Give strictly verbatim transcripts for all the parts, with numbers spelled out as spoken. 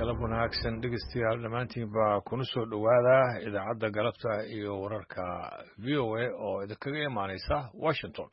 galab wanaagsan dhegeystayaal dhammaantiin baa kuna soo dhowaada idaacadda galabta iyo wararka v o a oo idinkaga imaanaysa Washington.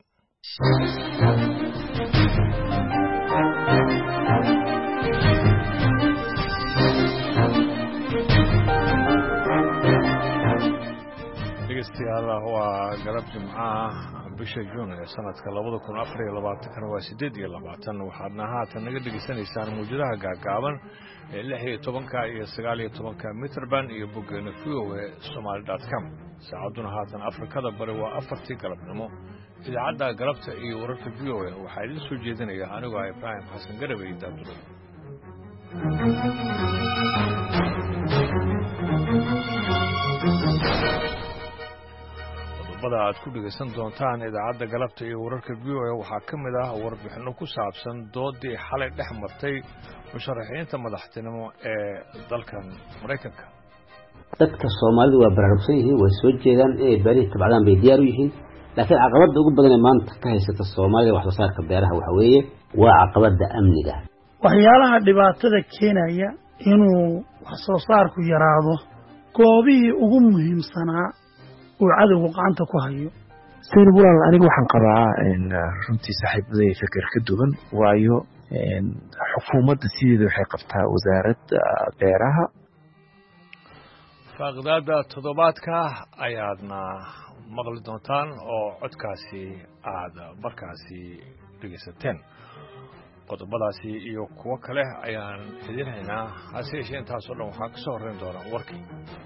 dhegeystayaal waa galab jimcaha bisha June ee sanadka labada kun afar iyo labaatan waa sideed iyo labaatan waxaadna haatan naga dhegeysanaysaan muujadaha gaagaaban ee lix iyo toban iyo sagaal iyo toban meterband iyo boggeena v o a somali dot com saacaduna haatan Afrikada bari waa afartii galabnimo idaacadda galabta iyo wararka v o a waxaa idin soo jeedinaya anigoo ah Ibrahim Xasan Garabay daabdo qodobada aad ku dhegeysan doontaan idaacadda galabta iyo wararka v o a waxaa ka mid ah warbixino ku saabsan doodii xalay dhex martay musharaxiinta madaxtinimo ee dalkan Mareykanka. dadka Soomaalidu waa baraarugsan yihiin way soo jeedaan ee bari tabcadaan bay diyaar u yihiin laakiin caqabada ugu badan ee maanta ka haysata Soomaaliya wax soo saarka beeraha waxa weeye waa caqabada amniga. waxyaalaha dhibaatada keenaya inuu wax soo saarku yaraado goobihii ugu muhiimsanaa oo cadawga gacanta ku hayo. Seen walaal aniga waxaan qabaa in runtii saaxiibadey fikir ka duwan waayo in xukuumadda sideeda waxay qabtaa wasaaradda beeraha. Faqdaada toddobaadka ayaadna maqli doontaan oo codkaasi aad markaasi dhegeysateen. qodobadaasi iyo kuwa kale ayaan idin haynaa hase yeeshee intaas oo dhan waxaa ka soo horreyn doona warkii.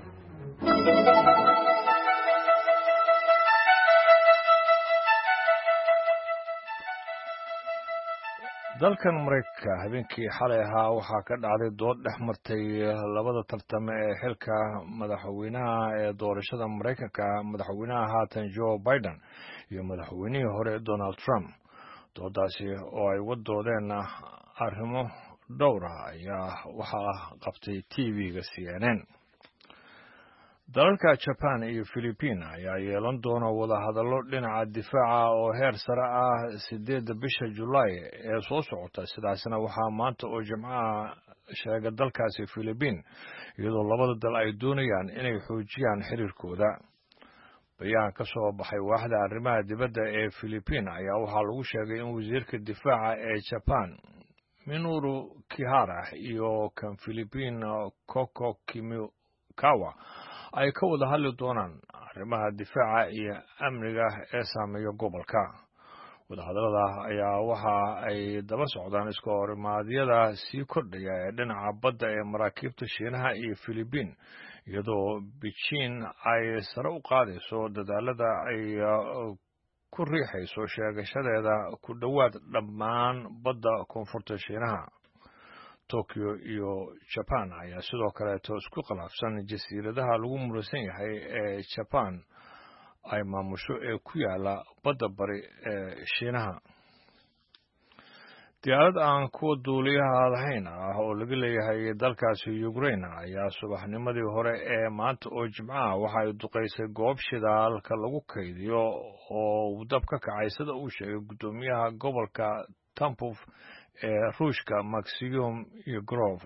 dalkan Mareykanka habeenkii xalay ahaa waxaa ka dhacday dood dhex martay labada tartame ee xilka madaxweynaha ee doorashada Mareykanka madaxweynaha haatan Joe Biden iyo madaxweynihii hore Donald Trump. doodaasi oo ay wadoodeen arrimo dhowr ah ayaa waxaa qabtay T V-ga C N N. dalalka Japan iyo Philippines ayaa yeelan doona wada hadallo dhinaca difaaca oo heer sare ah sideedda bisha July ee soo socota sidaasna waxaa maanta oo Jimcaha sheegay dalkaasi Philippines iyadoo labada dal ay doonayaan inay xoojiyaan xiriirkooda. bayaan ka soo baxay waaxda arrimaha dibadda ee Philippines ayaa waxaa lagu sheegay in wasiirka difaaca ee Japan Minoru Kihara iyo kan Philippines Koko Kimikawa ay ka wada hadli doonaan arrimaha difaaca iyo amniga ee saameeya gobolka. wadahadallada ayaa waxa ay daba socdaan iska horimaadyada sii kordhaya ee dhinaca badda ee maraakiibta Shiinaha iyo Philippines iyadoo Beijing ay sare u qaadayso dadaalada ay ku riixayso sheegashadeeda ku dhowaad dhammaan badda koonfurta Shiinaha. Tokyo iyo Japan ayaa sidoo kale isku khilaafsan jasiiradaha lagu muransan yahay ee Japan ay maamusho ee ku yaala badda bari ee Shiinaha. diyaarad aan kuwa duuliyaha lahayn ah oo laga leeyahay dalkaasi Ukraine ayaa subaxnimadii hore ee maanta oo Jimcaha waxa ay duqeysay goob shidaalka lagu kaydiyo oo dab ka kacay sida uu sheegay gudoomiyaha gobolka Tampov ee Ruushka Maxim Yegorov.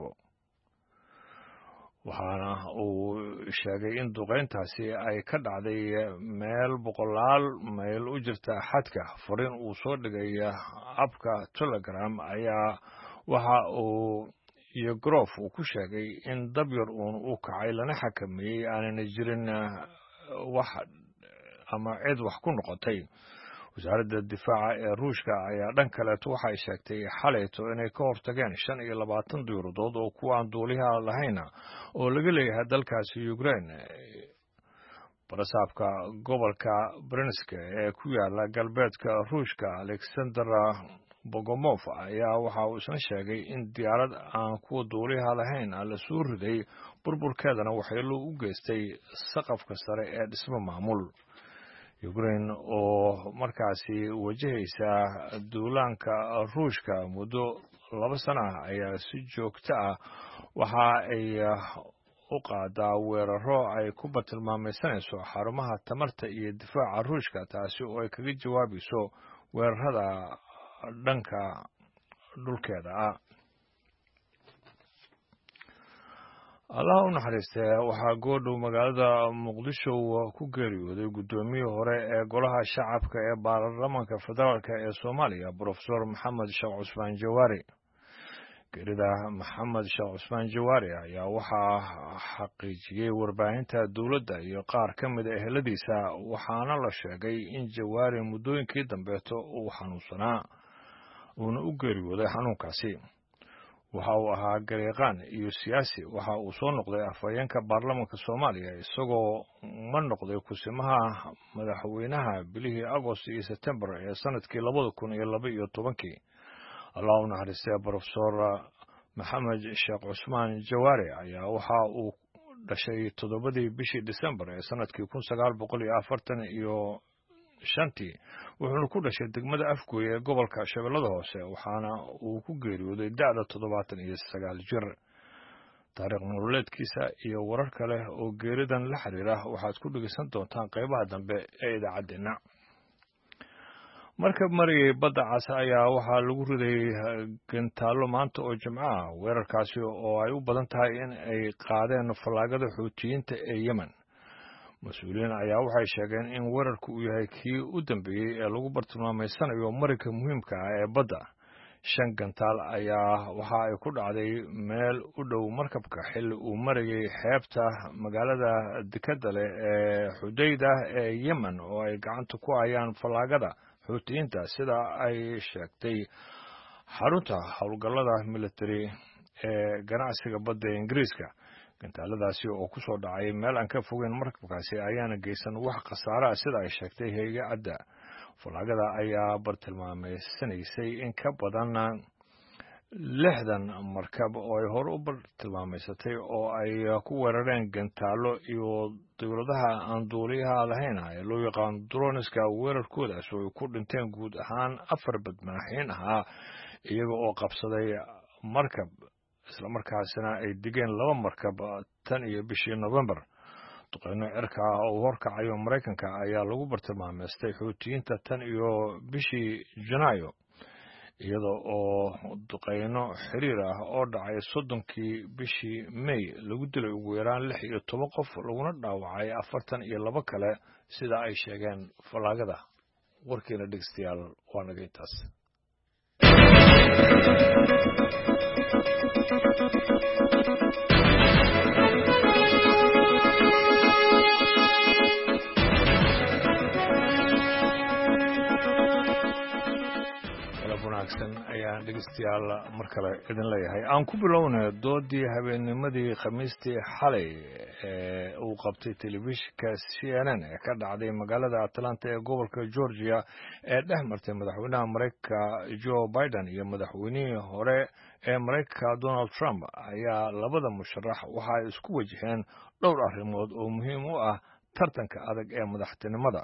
waxaana uu sheegay in duqeyntaasi ay ka dhacday meel boqolaal mayl u jirta xadka. fariin uu soo dhigay abka Telegram ayaa waxa uu Yegorov uu ku sheegay in dab yar uun uu kacay lana xakameeyey aanana jirin wax ama cid wax ku noqotay. wasaaradda difaaca ee Ruushka ayaa dhan kaleeto waxay sheegtay xalayto inay ka hortageen shan iyo labaatan diyaaradood oo kuwa aan duuliyaha lahayn oo laga leeyahay dalkaasi Ukraine. barasaabka gobolka Bryansk ee ku yaala galbeedka Ruushka Alexander Bogomov ayaa waxa uu isna sheegay in diyaarad aan kuwa duuliyaha lahayn la soo riday burburkeedana waxyeello u geystay saqafka sare ee dhismo maamul. Ukraine oo markaasi wajahaysa duulaanka Ruushka muddo laba sano ah ayaa si joogto ah waxa ay u qaadaa weeraro ay ku batilmaamaysanayso xarumaha tamarta iyo difaaca Ruushka taasi oo ay kaga jawaabayso weerarada dhanka dhulkeeda ah. allah u naxariistee waxaa goordhow magaalada muqdisho ku geeriyooday guddoomiyihii hore ee golaha shacabka ee baarlamaanka federaalk ee soomaaliya brofesor maxamed sheekh cusmaan jawaari. geerida maxamed sheekh cusmaan jawaari ayaa waxaa xaqiijiyey warbaahinta dowladda iyo qaar ka mid a eheladiisa, waxaana la sheegay in jawaari muddooyinkii dambeeto uu xanuunsanaa uuna u geeriyooday xanuunkaasi. waxa uu ahaa garyaqaan iyo siyaasi. waxa uu soo noqday afhayeenka baarlamaanka soomaaliya, isagoo ma noqday kusimaha madaxweynaha bilihii agost iyo sebtembar ee sanadkii labada kun iyo laba iyo tobankii. allah u naxariistay brofesor maxamed sheekh cusmaan jawaari ayaa waxa uu dhashay toddobadii bishii disembar ee sanadkii kun sagaal boqol iyo afartan iyo shantii, wuxuuna ku dhashay degmada afgooy ee gobolka shabeellada hoose, waxaana uu ku geeriyooday da'da toddobaatan iyo sagaal jir. taariikh nololeedkiisa iyo warar kale oo geeridan la xiriira waxaad ku dhegeysan doontaan qaybaha dambe ee idaacaddeenna. markab marayay badda cas ayaa waxaa lagu riday gantaallo maanta oo jimco ah, weerarkaasi oo ay u badan tahay in ay qaadeen fallaagada xuutiyiinta ee yemen. mas-uuliyiin ayaa waxay sheegeen in weerarku uu yahay kii u dambeeyey ee lagu bartilmaameysanayo marinka muhiimka ah ee badda. shan gantaal ayaa waxa ay ku dhacday meel u dhow markabka xilli uu marayay xeebta magaalada dekadda leh ee xudayda ee yemen, oo ay gacanta ku hayaan fallaagada xuutiyiinta sida ay sheegtay xarunta howlgallada military ee ganacsiga badda ee ingiriiska. gantaaladaasi oo ku soo dhacay meel aan ka fogeyn markabkaasi ayaana geysan wax khasaare ah sida ay sheegtay hay-adda. fallaagada ayaa bartilmaameysanaysay in ka badan lixdan markab oo ay hore u bartilmaameysatay oo ay ku weerareen gantaallo iyo dowladaha aan duuliyaha lahayn ee loo yaqaan droniska. weerarkoodaas oo ay ku dhinteen guud ahaan afar badmaaxiin ahaa iyaga oo qabsaday markab, islamarkaasina ay digeen laba markab tan iyo bishii November. duqeyno cirka ah oo horkacayo Mareykanka ayaa lagu bartilmaameystay xuutiyiinta tan iyo bishii Janaayo, iyadoo oo duqeyno xiriir ah oo dhacay soddonkii bishii May lagu dilay ugu yaraan lix iyo toban qof laguna dhaawacay afartan iyo laba kale sida ay sheegeen fallaagada. warkiina dhegeystayaal waa naga intaas. wanaagsan ayaan dhegeystayaal mar kale idin leeyahay. aan ku bilownay doodii habeennimadii khamiistii xalay ee uu qabtay telefishinka C N N ee ka dhacday magaalada Atlanta ee gobolka Georgia ee dhex martay madaxweynaha Mareykanka Joe Biden iyo madaxweynihii hore ee Mareykanka Donald Trump ayaa labada musharax waxa ay isku wajaheen dhowr arrimood oo muhiim u ah tartanka adag ee madaxtinimada.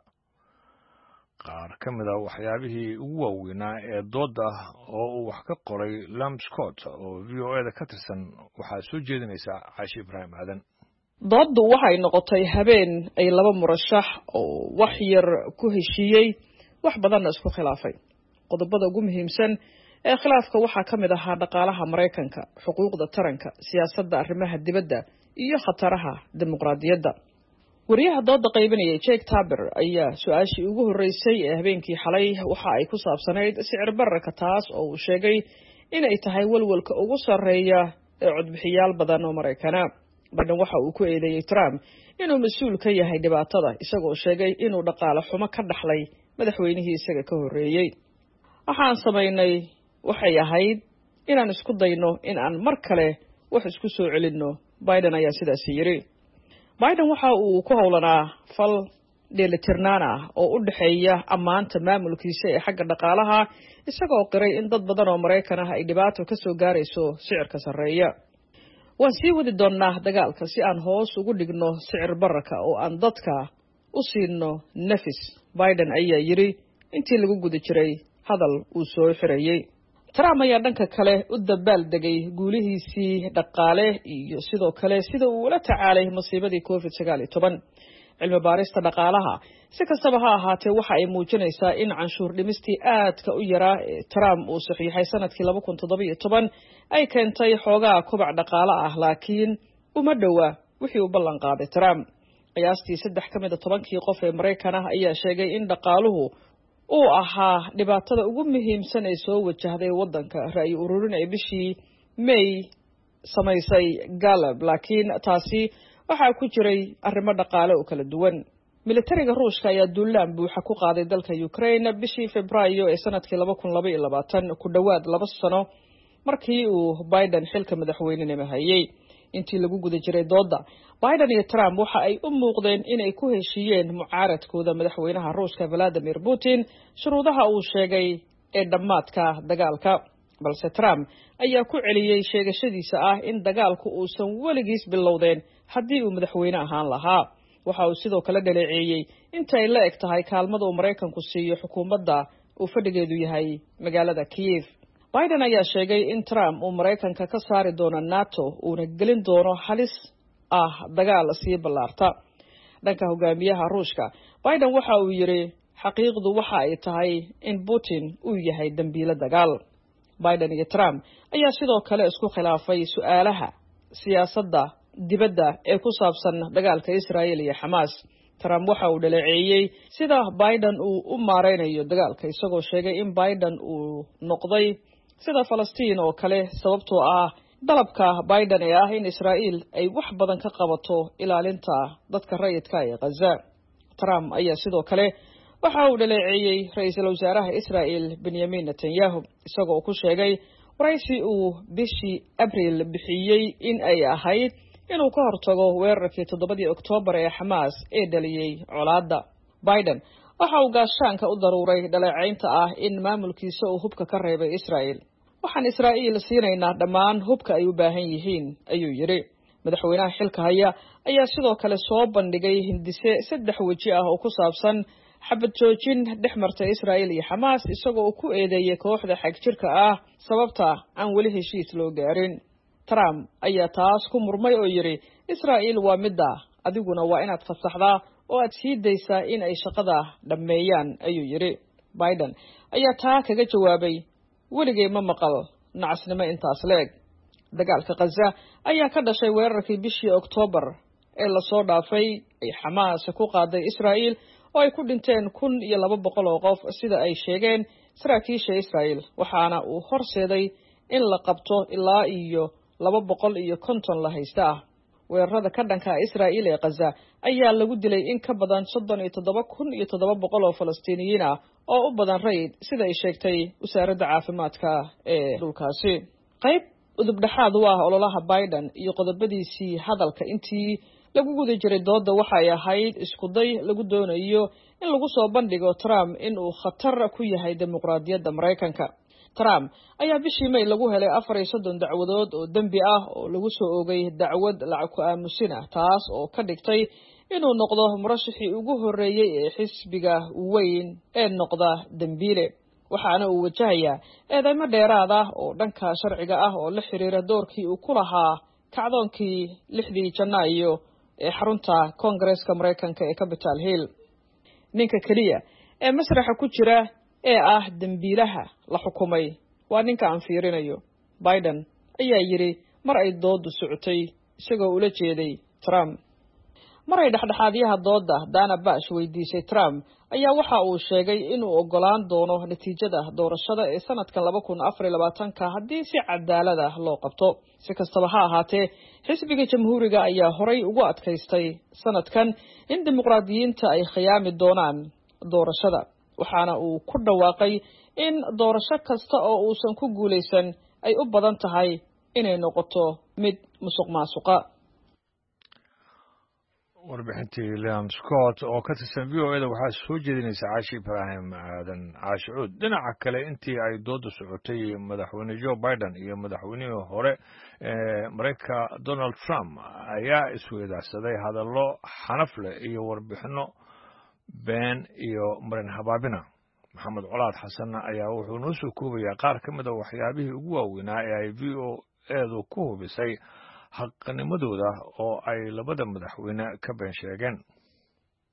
qaar ka mid ah waxyaabihii ugu waaweynaa ee doodda oo uu wax ka qoray Lam Scott oo V O A da ka tirsan waxaa soo jeedinaysa Caashi Ibraahim Aadan. dooddu waxay noqotay habeen ay laba murashax oo wax yar ku heshiiyey wax badanna isku khilaafay. qodobada ugu muhiimsan ee khilaafka waxaa ka mid ahaa dhaqaalaha Mareykanka, xuquuqda taranka, siyaasadda arrimaha dibadda iyo khataraha dimuqraadiyadda. wariyaha dooda qaybinaya Jake Tapper ayaa su-aashii ugu horeysay ee habeenkii xalay waxa ay ku saabsanayd sicir bararka, taas oo uu sheegay in ay tahay walwalka ugu sarreeya ee codbixiyaal badan oo Mareykana. Biden waxa uu ku eedeeyay Trump inuu mas'uul ka yahay dhibaatada, isagoo sheegay inuu dhaqaale xumo ka dhaxlay madaxweynihii isaga ka horeeyay. waxaan sameynay waxay ahayd inaan isku dayno in aan mar kale wax isku soo celinno, Biden ayaa sidaas yiri. Biden waxa uu ku howlanaa fal dheelitirnaan ah oo u dhaxeeya ammaanta maamulkiisa ee xagga dhaqaalaha, isagoo qiray in dad badan oo Mareykan ah ay dhibaato ka soo gaarayso sicirka sarreeya. waan sii wadi doonaa dagaalka si aan hoos ugu dhigno sicir bararka oo aan dadka u siino nafis, Biden ayaa yiri intii lagu guda jiray hadal uu soo xirayay. Trump ayaa dhanka kale u dabaal degay guulihiisii dhaqaale iyo sidoo kale sida uu ula tacaalay masiibadii covid sagaal iyo toban. cilmi baarista dhaqaalaha si kastaba ha ahaatee waxa ay muujinaysaa in canshuur dhimistii aadka u yaraa ee Trump uu saxiixay sanadkii laba kun toddoba iyo toban ay keentay xoogaa kobac dhaqaale ah, laakiin uma dhowa wixii uu ballan qaaday Trump. qiyaastii saddex ka mid ah tobankii qof ee Mareykan ah ayaa sheegay in dhaqaaluhu uu ahaa dhibaatada ugu muhiimsan ee soo wajahday waddanka. ra'yi ururin ay bishii May samaysay Gallup, laakiin taasi waxaa ku jiray arrimo dhaqaale oo kala duwan. militariga Ruushka ayaa duulaan buuxa ku qaaday dalka Ukraine bishii Febraayo ee sanadkii laba kun laba iyo labaatan, ku dhawaad laba sano markii uu Biden xilka madaxweynenimo hayay. intii lagu guda jiray dooda, Biden iyo Trump waxa ay u muuqdeen inay ku heshiiyeen mucaaradkooda madaxweynaha Ruushka Vladimir Putin shuruudaha uu sheegay ee dhamaadka dagaalka. balse Trump ayaa ku celiyay sheegashadiisa ah in dagaalku uusan weligiis bilowdeen haddii uu madaxweyne ahaan lahaa. waxa uu sidoo kale dhaleeceeyay inta ay la eg tahay kaalmada uu Mareykanku siiyo xukuumadda uu fadhigeedu yahay magaalada Kiev. Biden ayaa sheegay in Trump uu Mareykanka ka saari doono NATO uuna gelin doono halis ah dagaal sii ballaarta. dhanka hogaamiyaha Ruushka, Biden waxa uu yiri xaqiiqdu waxa ay tahay in Putin uu yahay dambiile dagaal. Biden iyo Trump ayaa sidoo kale isku khilaafay su'aalaha siyaasadda dibadda ee ku saabsan dagaalka Israa'iil iyo Xamaas. Trump waxa uu dhaleeceeyay sida Biden uu u maareynayo dagaalka, isagoo sheegay in Biden uu noqday sida Falastiin oo kale sababtoo ah dalabka Biden ee ah in Israa'iil ay wax badan ka qabato ilaalinta dadka rayidka ee Gaza. Trump ayaa sidoo kale waxa uu dhaleeceeyay ra'iisul wasaaraha Israa'iil Benjamin Netanyahu, isagoo ku sheegay waraysi uu bishii Abriil bixiyay in ay ahayd inuu ka hortago weerarkii toddobadii Oktoobar ee Xamaas ee dhaliyay colaadda. Biden waxa uu gaashaanka u daruuray dhaleecaynta ah in maamulkiisa uu hubka ka reebay Israa'iil. waxaan Israa'iil siinaynaa dhammaan hubka ay u baahan yihiin, ayuu yiri. madaxweynaha xilka haya ayaa sidoo kale soo bandhigay hindise saddex waji ah oo ku saabsan xabad joojin dhex marta Israa'iil iyo Xamaas, isagoo uu ku eedeeyay kooxda xagjirka ah sababta aan weli heshiis loo gaarin. Trump ayaa taas ku murmay oo yiri Israa'iil waa midda, adiguna waa inaad fasaxdaa oo aad sii daysaa in ay shaqada dhameeyaan, ayuu yiri. Biden ayaa taa kaga jawaabay weligay ma maqal nacasnimo intaas leeg. dagaalka Gaza ayaa ka dhashay weerarkii bishii Oktoobar ee la soo dhaafay ay Xamaas ku qaaday Israa'iil oo ay ku dhinteen kun iyo laba boqol oo qof sida ay sheegeen saraakiisha Israa'iil, waxaana uu horseeday in la qabto ilaa iyo laba boqol iyo konton la haysta ah. weerarada ka dhanka Israa'iil ee Gaza ayaa lagu dilay in ka badan soddon iyo toddoba kun iyo toddoba boqol oo Falastiiniyiin ah oo u badan rayid, sida ay sheegtay wasaaradda caafimaadka ee dhulkaasi. qayb udub dhexaad u ah ololaha Biden iyo qodobadiisii hadalka intii lagu guda jiray dooda waxa ay ahayd isku day lagu doonayo in lagu soo bandhigo Trump in uu khatar ku yahay dimuqraadiyadda Mareykanka. Trump ayaa bishii May lagu helay afar iyo soddon dacwadood oo dambi ah oo lagu soo oogay dacwad lacag ku aamusin ah, taas oo ka dhigtay inuu noqdo murashixii ugu horeeyay ee xisbiga weyn ee noqda dambiile. waxaana uu wajahayaa eedeymo dheeraad ah oo dhanka sharciga ah oo la xiriira doorkii uu ku lahaa kacdoonkii lixdii Janaayo ee xarunta Koongareeska Mareykanka ee Capitol Hill. ninka kaliya ee masraxa ku jira ee ah dambiilaha la xukumay waa ninka aan fiirinayo, Biden ayaa yiri mar ay doodu socotay, isagoo ula jeeday Trump. maray dhexdhexaadyaha dooda Dana Bash weydiisay Trump ayaa waxa uu sheegay inuu ogolaan doono natiijada doorashada ee sanadkan laba kun afar iyo labaatan ka haddii si cadaalad ah loo qabto. si kastaba ha ahaatee, xisbiga jamhuuriga ayaa horay ugu adkaystay sanadkan in dimuqraadiyiinta ay khiyaami doonaan doorashada, waxaana uu ku dhawaaqay in doorasho kasta oo uusan ku guuleysan ay u badan tahay inay noqoto mid musuqmaasuqa. warbixintii Liam Scott oo ka tirsan V O A da waxaa soo jeedinaysa Caashi Ibraahim Aadan Caashi Cuud. dhinaca kale, intii ay doodu socotay, madaxweyne Joe Biden iyo madaxweynihii hore ee Mareykanka Donald Trump ayaa isweydaarsaday hadallo xanaf leh iyo warbixino been iyo marin habaabina. Maxamed Colaad Xasan ayaa wuxuu noo soo koobayaa qaar ka mid ah waxyaabihii ugu waaweynaa ee ay V O A du ku hubisay xaqnimadooda oo ay labada madaxweyne ka been sheegeen.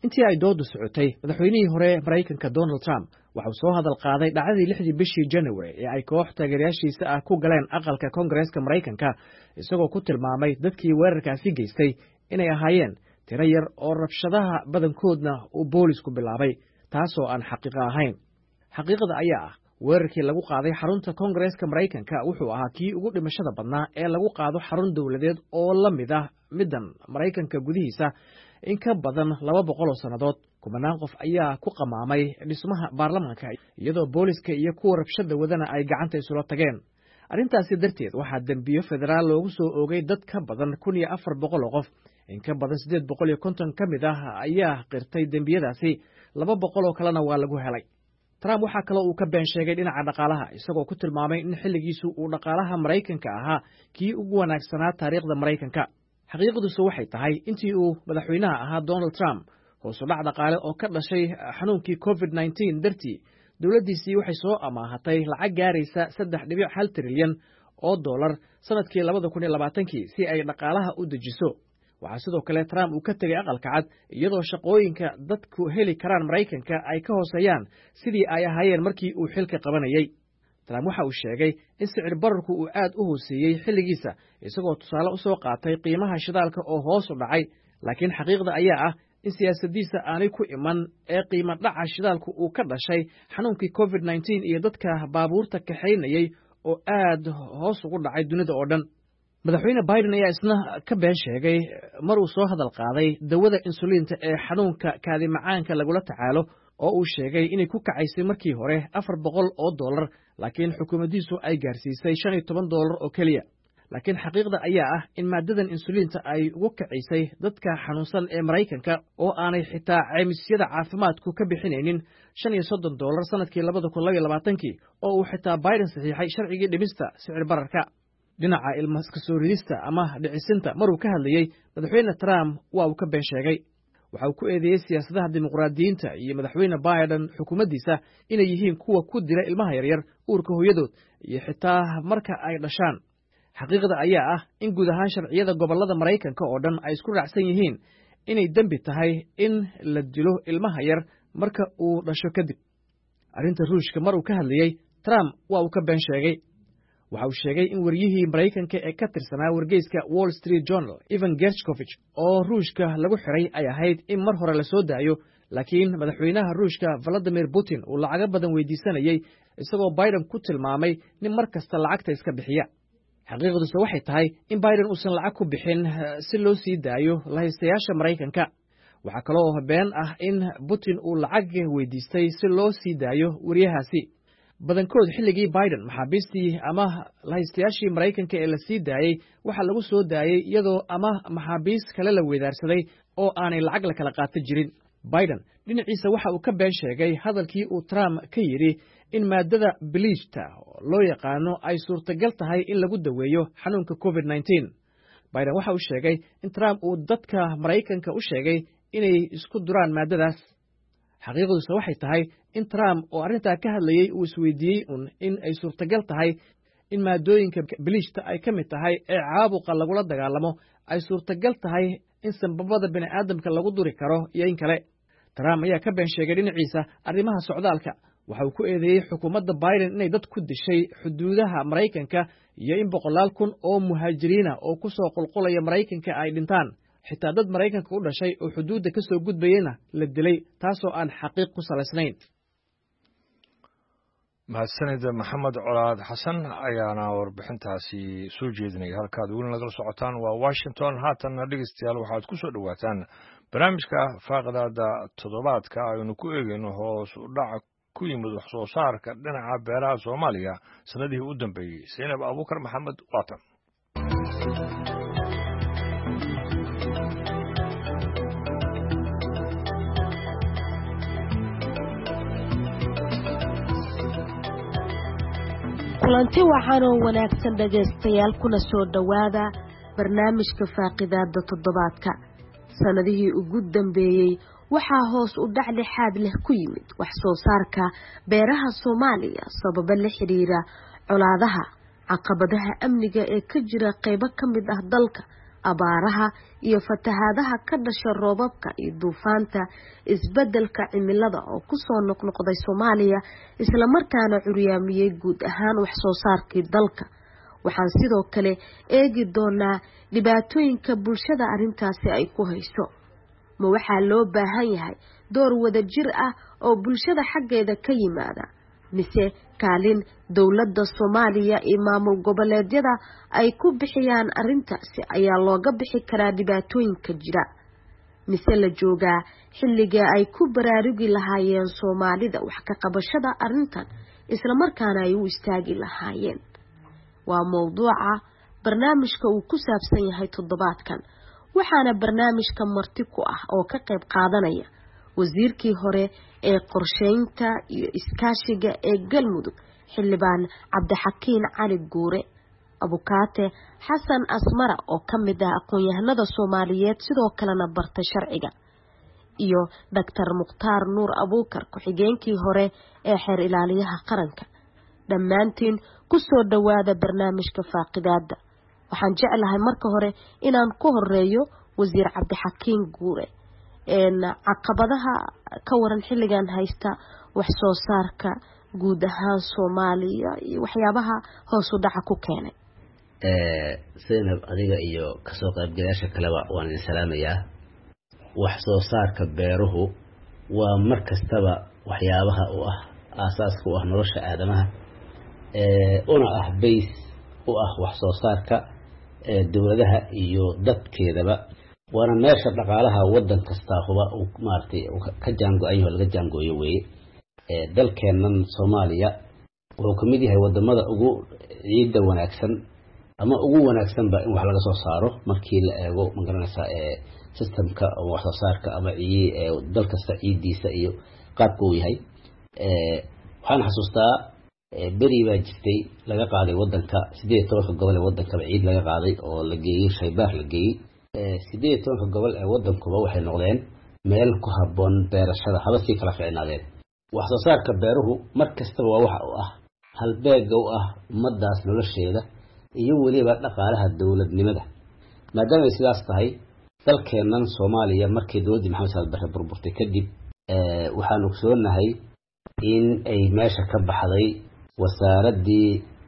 intii ay doodu socotay madaxweynihii hore Mareykanka Donald Trump waxa uu soo hadal qaaday dhacdadii lixdii bishii January ee ay koox taageerayaashiisa ah ku galeen aqalka Koongareeska Mareykanka isagoo ku tilmaamay dadkii weerarkaasi geystay inay ahaayeen tiro yar oo rabshadaha badankoodna uu boolisku bilaabay taasoo aan xaqiiqo ahayn xaqiiqada ayaa ah weerarkii lagu qaaday xarunta Koongareeska Mareykanka wuxuu ahaa kii ugu dhimashada badnaa ee lagu qaado xarun dawladeed oo la mid ah middan Mareykanka gudihiisa in ka badan laba boqol oo sannadood kumanaan qof ayaa ku qamaamay dhismaha baarlamaanka iyadoo booliska iyo kuwa rabshada wadana ay gacanta isula tageen arrintaasi darteed waxaa dembiyo federaal loogu soo oogay dad ka badan kun iyo afar boqol oo qof in ka badan siddeed boqol iyo konton ka mid ah ayaa qirtay dembiyadaasi laba boqol oo kalena waa lagu helay Trump waxaa kaloo uu ka been sheegay dhinaca dhaqaalaha isagoo ku tilmaamay in xilligiisu uu dhaqaalaha Mareykanka ahaa kii ugu wanaagsanaa taariikhda Mareykanka xaqiiqadiisu waxay tahay intii uu madaxweynaha ahaa Donald Trump hoos u dhac dhaqaale oo ka dhashay xanuunkii covid nineteen dartii dawladdiisii waxay soo amaahatay lacag gaaraysa saddex dhibic hal trilyan oo dollar sanadkii labada kun iyo labaatankii si ay dhaqaalaha u dejiso waxaa sidoo kale Trump uu ka tegay aqalka cad iyadoo shaqooyinka dadku heli karaan Mareykanka ay ka hooseeyaan sidii ay ahaayeen markii uu xilka qabanayay Trump waxa uu sheegay in sicir bararku uu aad u hooseeyay xilligiisa isagoo tusaale u soo qaatay qiimaha shidaalka oo hoos u dhacay laakiin xaqiiqda ayaa ah in siyaasadiisa aanay ku iman ee qiimo dhaca shidaalku uu ka dhashay xanuunkii covid nineteen iyo dadka baabuurta kaxaynayay oo aad hoos ugu dhacay dunida oo dhan madaxweyne Biden ayaa isna ka been sheegay mar uu soo hadal qaaday dawada insulinta ee xanuunka kaadi macaanka lagula tacaalo oo uu sheegay inay ku kacaysay markii hore afar boqol oo dollar laakiin xukuumaddiisu ay gaarsiisay shan iyo toban dollar oo keliya laakiin xaqiiqda ayaa ah in maadadan insulinta ay ugu kacisay dadka xanuunsan ee Mareykanka oo aanay xitaa caymisyada caafimaadku ka bixinaynin shan iyo soddon dollar sanadkii labada kun iyo labaatankii oo uu xitaa Biden saxiixay sharcigii dhimista sicir bararka dhinaca ilma iska soo ridista ama dhicisinta maruu ka hadlayay madaxweyne Trump waa uu ka been sheegay waxa uu ku eedeeyay siyaasadaha dimuqraadiyiinta iyo madaxweyne Biden xukuumaddiisa inay yihiin kuwa ku dila ilmaha yaryar uurka hooyadood iyo xitaa marka ay dhashaan xaqiiqda ayaa ah in guud ahaan sharciyada gobollada Mareykanka oo dhan ay isku raacsan yihiin inay dembi tahay in la dilo ilmaha yar marka uu dhasho kadib arrinta ruushka maruu ka hadlayay Trump waa uu ka been sheegay waxa uu sheegay in wariyihii Mareykanka ee ka tirsanaa wargeyska Wall Street Journal Ivan Gershkovich oo ruushka lagu xiray ay ahayd in mar hore la soo daayo laakiin madaxweynaha ruushka Vladimir Putin uu lacag badan weydiisanayay isagoo Biden ku tilmaamay nin mar kasta lacagta iska bixiya xaqiiqadu waxay tahay in Biden uusan lacag ku bixin si loo sii daayo lahaystayaasha Mareykanka waxa kaloo been ah in Putin uu lacag weydiistay si loo sii daayo wariyahaasi badankood xilligii Biden maxaabiistii ama lahaystayaashii Mareykanka ee la sii daayay waxa lagu soo daayay iyadoo ama maxaabiis kale la weedaarsaday oo aanay lacag la kala qaato jirin Biden dhinaciisa waxa uu ka been sheegay hadalkii uu Trump ka yiri in maadada bleachta loo yaqaano ay suurtagal tahay in lagu daweeyo xanuunka covid nineteen Biden waxa uu sheegay in Trump uu dadka Mareykanka u sheegay inay isku duraan maadadaas xaqiiqadu waxay tahay in Trump oo arrinta ka hadlayay uu isweydiiyay un in ay suurtagal tahay in maadooyinka bleachta ay ka mid tahay ee caabuqa lagula dagaalamo ay suurtagal tahay in sanbabada bini'aadamka lagu duri karo iyo in kale Trump ayaa ka been sheegay dhinaciisa arrimaha socdaalka waxa uu ku eedeeyay xukuumadda Biden inay dad ku dishay xuduudaha Mareykanka iyo in boqolaal kun oo muhaajiriina oo ku soo qulqulaya Mareykanka ay dhintaan xitaa dad Mareykanka u dhashay oo xuduudda ka soo gudbayna la dilay taasoo aan xaqiiq ku salaysnayn mahadsanida maxamed colaad xasan ayaana warbixintaasi soo jeedinaya halkaad weli nagala socotaan waa Washington haatanna dhegeystayaal waxaad ku soo dhawaataan barnaamijka faaqadaada toddobaadka aynu ku eegayno hoos u dhac ku yimid wax soo saarka dhinaca beeraha Soomaaliya sanadihii u dambeeyay Zainab Abuukar Maxamed waatan kulanti waxaan oo wanaagsan dhageystayaal kuna soo dhawaada barnaamijka faaqidaada toddobaadka sanadihii ugu dambeeyay waxaa hoos u dhac lixaad leh ku yimid wax soo saarka beeraha Soomaaliya sababo la xiriira colaadaha caqabadaha amniga ee ka jira qaybo ka mid ah dalka abaaraha iyo fatahaadaha ka dhasha roobabka iyo duufaanta isbeddelka cimilada oo kusoo noqnoqday Soomaaliya isla markaana curyaamiyay guud ahaan wax soo saarkii dalka. waxaan sidoo kale eegi doonaa dhibaatooyinka bulshada arrintaasi ay ku hayso. ma waxaa loo baahan yahay door wadajir ah oo bulshada xaggeeda ka yimaada mise kaalin dowladda Soomaaliya iyo maamul goboleedyada ay ku bixiyaan arrintaasi ayaa looga bixi karaa dhibaatooyinka jira mise la joogaa xilliga ay ku baraarugi lahaayeen Soomaalida wax ka qabashada arrintan isla markaana ay u istaagi lahaayeen. waa mowduuca barnaamijka uu ku saabsan yahay toddobaadkan waxaana barnaamijka marti ku ah oo ka qayb qaadanaya wasiirkii hore ee qorsheynta iyo iskaashiga ee Galmudug xildhibaan Cabdixakiin Cali Guure, abukaate Xasan Asmara oo kamid ah aqoon-yahanada Soomaaliyeed sidoo kalena barta sharciga, iyo Doctor Mukhtaar Nuur Abuukar ku-xigeenkii hore ee xeer ilaaliyaha qaranka. dhammaantiin ku soo dhawaada barnaamijka faaqidaada. waxaan jeclahay marka hore inaan ku horeeyo wasiir Cabdixakiin Guure. een caqabadaha ka waran xilligan haysta wax soo saarka guud ahaan Soomaaliya iyo waxyaabaha hoos u dhaca ku keenay. ee Zainab adiga iyo ka soo qaybgalayaasha kale waan idin salaamayaa. wax soo saarka beeruhu waa mar kastaba waxyaabaha u ah aasaaska u ah nolosha aadamaha ee una ah base u ah wax soo saarka ee dawladaha iyo dadkeedaba. waana meesha dhaqaalaha wadan kasta huba uu maartay ka jaango'ayo laga jaangooyo weeye. ee dalkeennan Soomaaliya wuxuu kamid yahay wadamada ugu ciidda wanaagsan ama ugu wanaagsan ba in wax laga soo saaro markii la eego magaranaysa ee systemka wax soo saarka ama ee dal kasta ciidiisa iyo qaabka uu yahay. ee waxaan xasuustaa beri baa jirtay laga qaaday wadanka sideed iyo toban gobol ee wadanka ciid laga qaaday oo la geeyay shaybaar la geeyay. ee sideed iyo toban gobol ee wadankuba waxay noqdeen meel ku habboon beerashada haba si kala fiicnaadeen. wax soo saarka beeruhu mar kastaba waa waxa uu ah halbeega u ah ummadaas nolosheeda iyo waliba dhaqaalaha dawladnimada. maadaama ay sidaas tahay dalkeennan Soomaaliya markii dawladda Maxamed Saad Barre burburtay kadib ee waxaan ogsoonahay in ay meesha ka baxday wasaaradii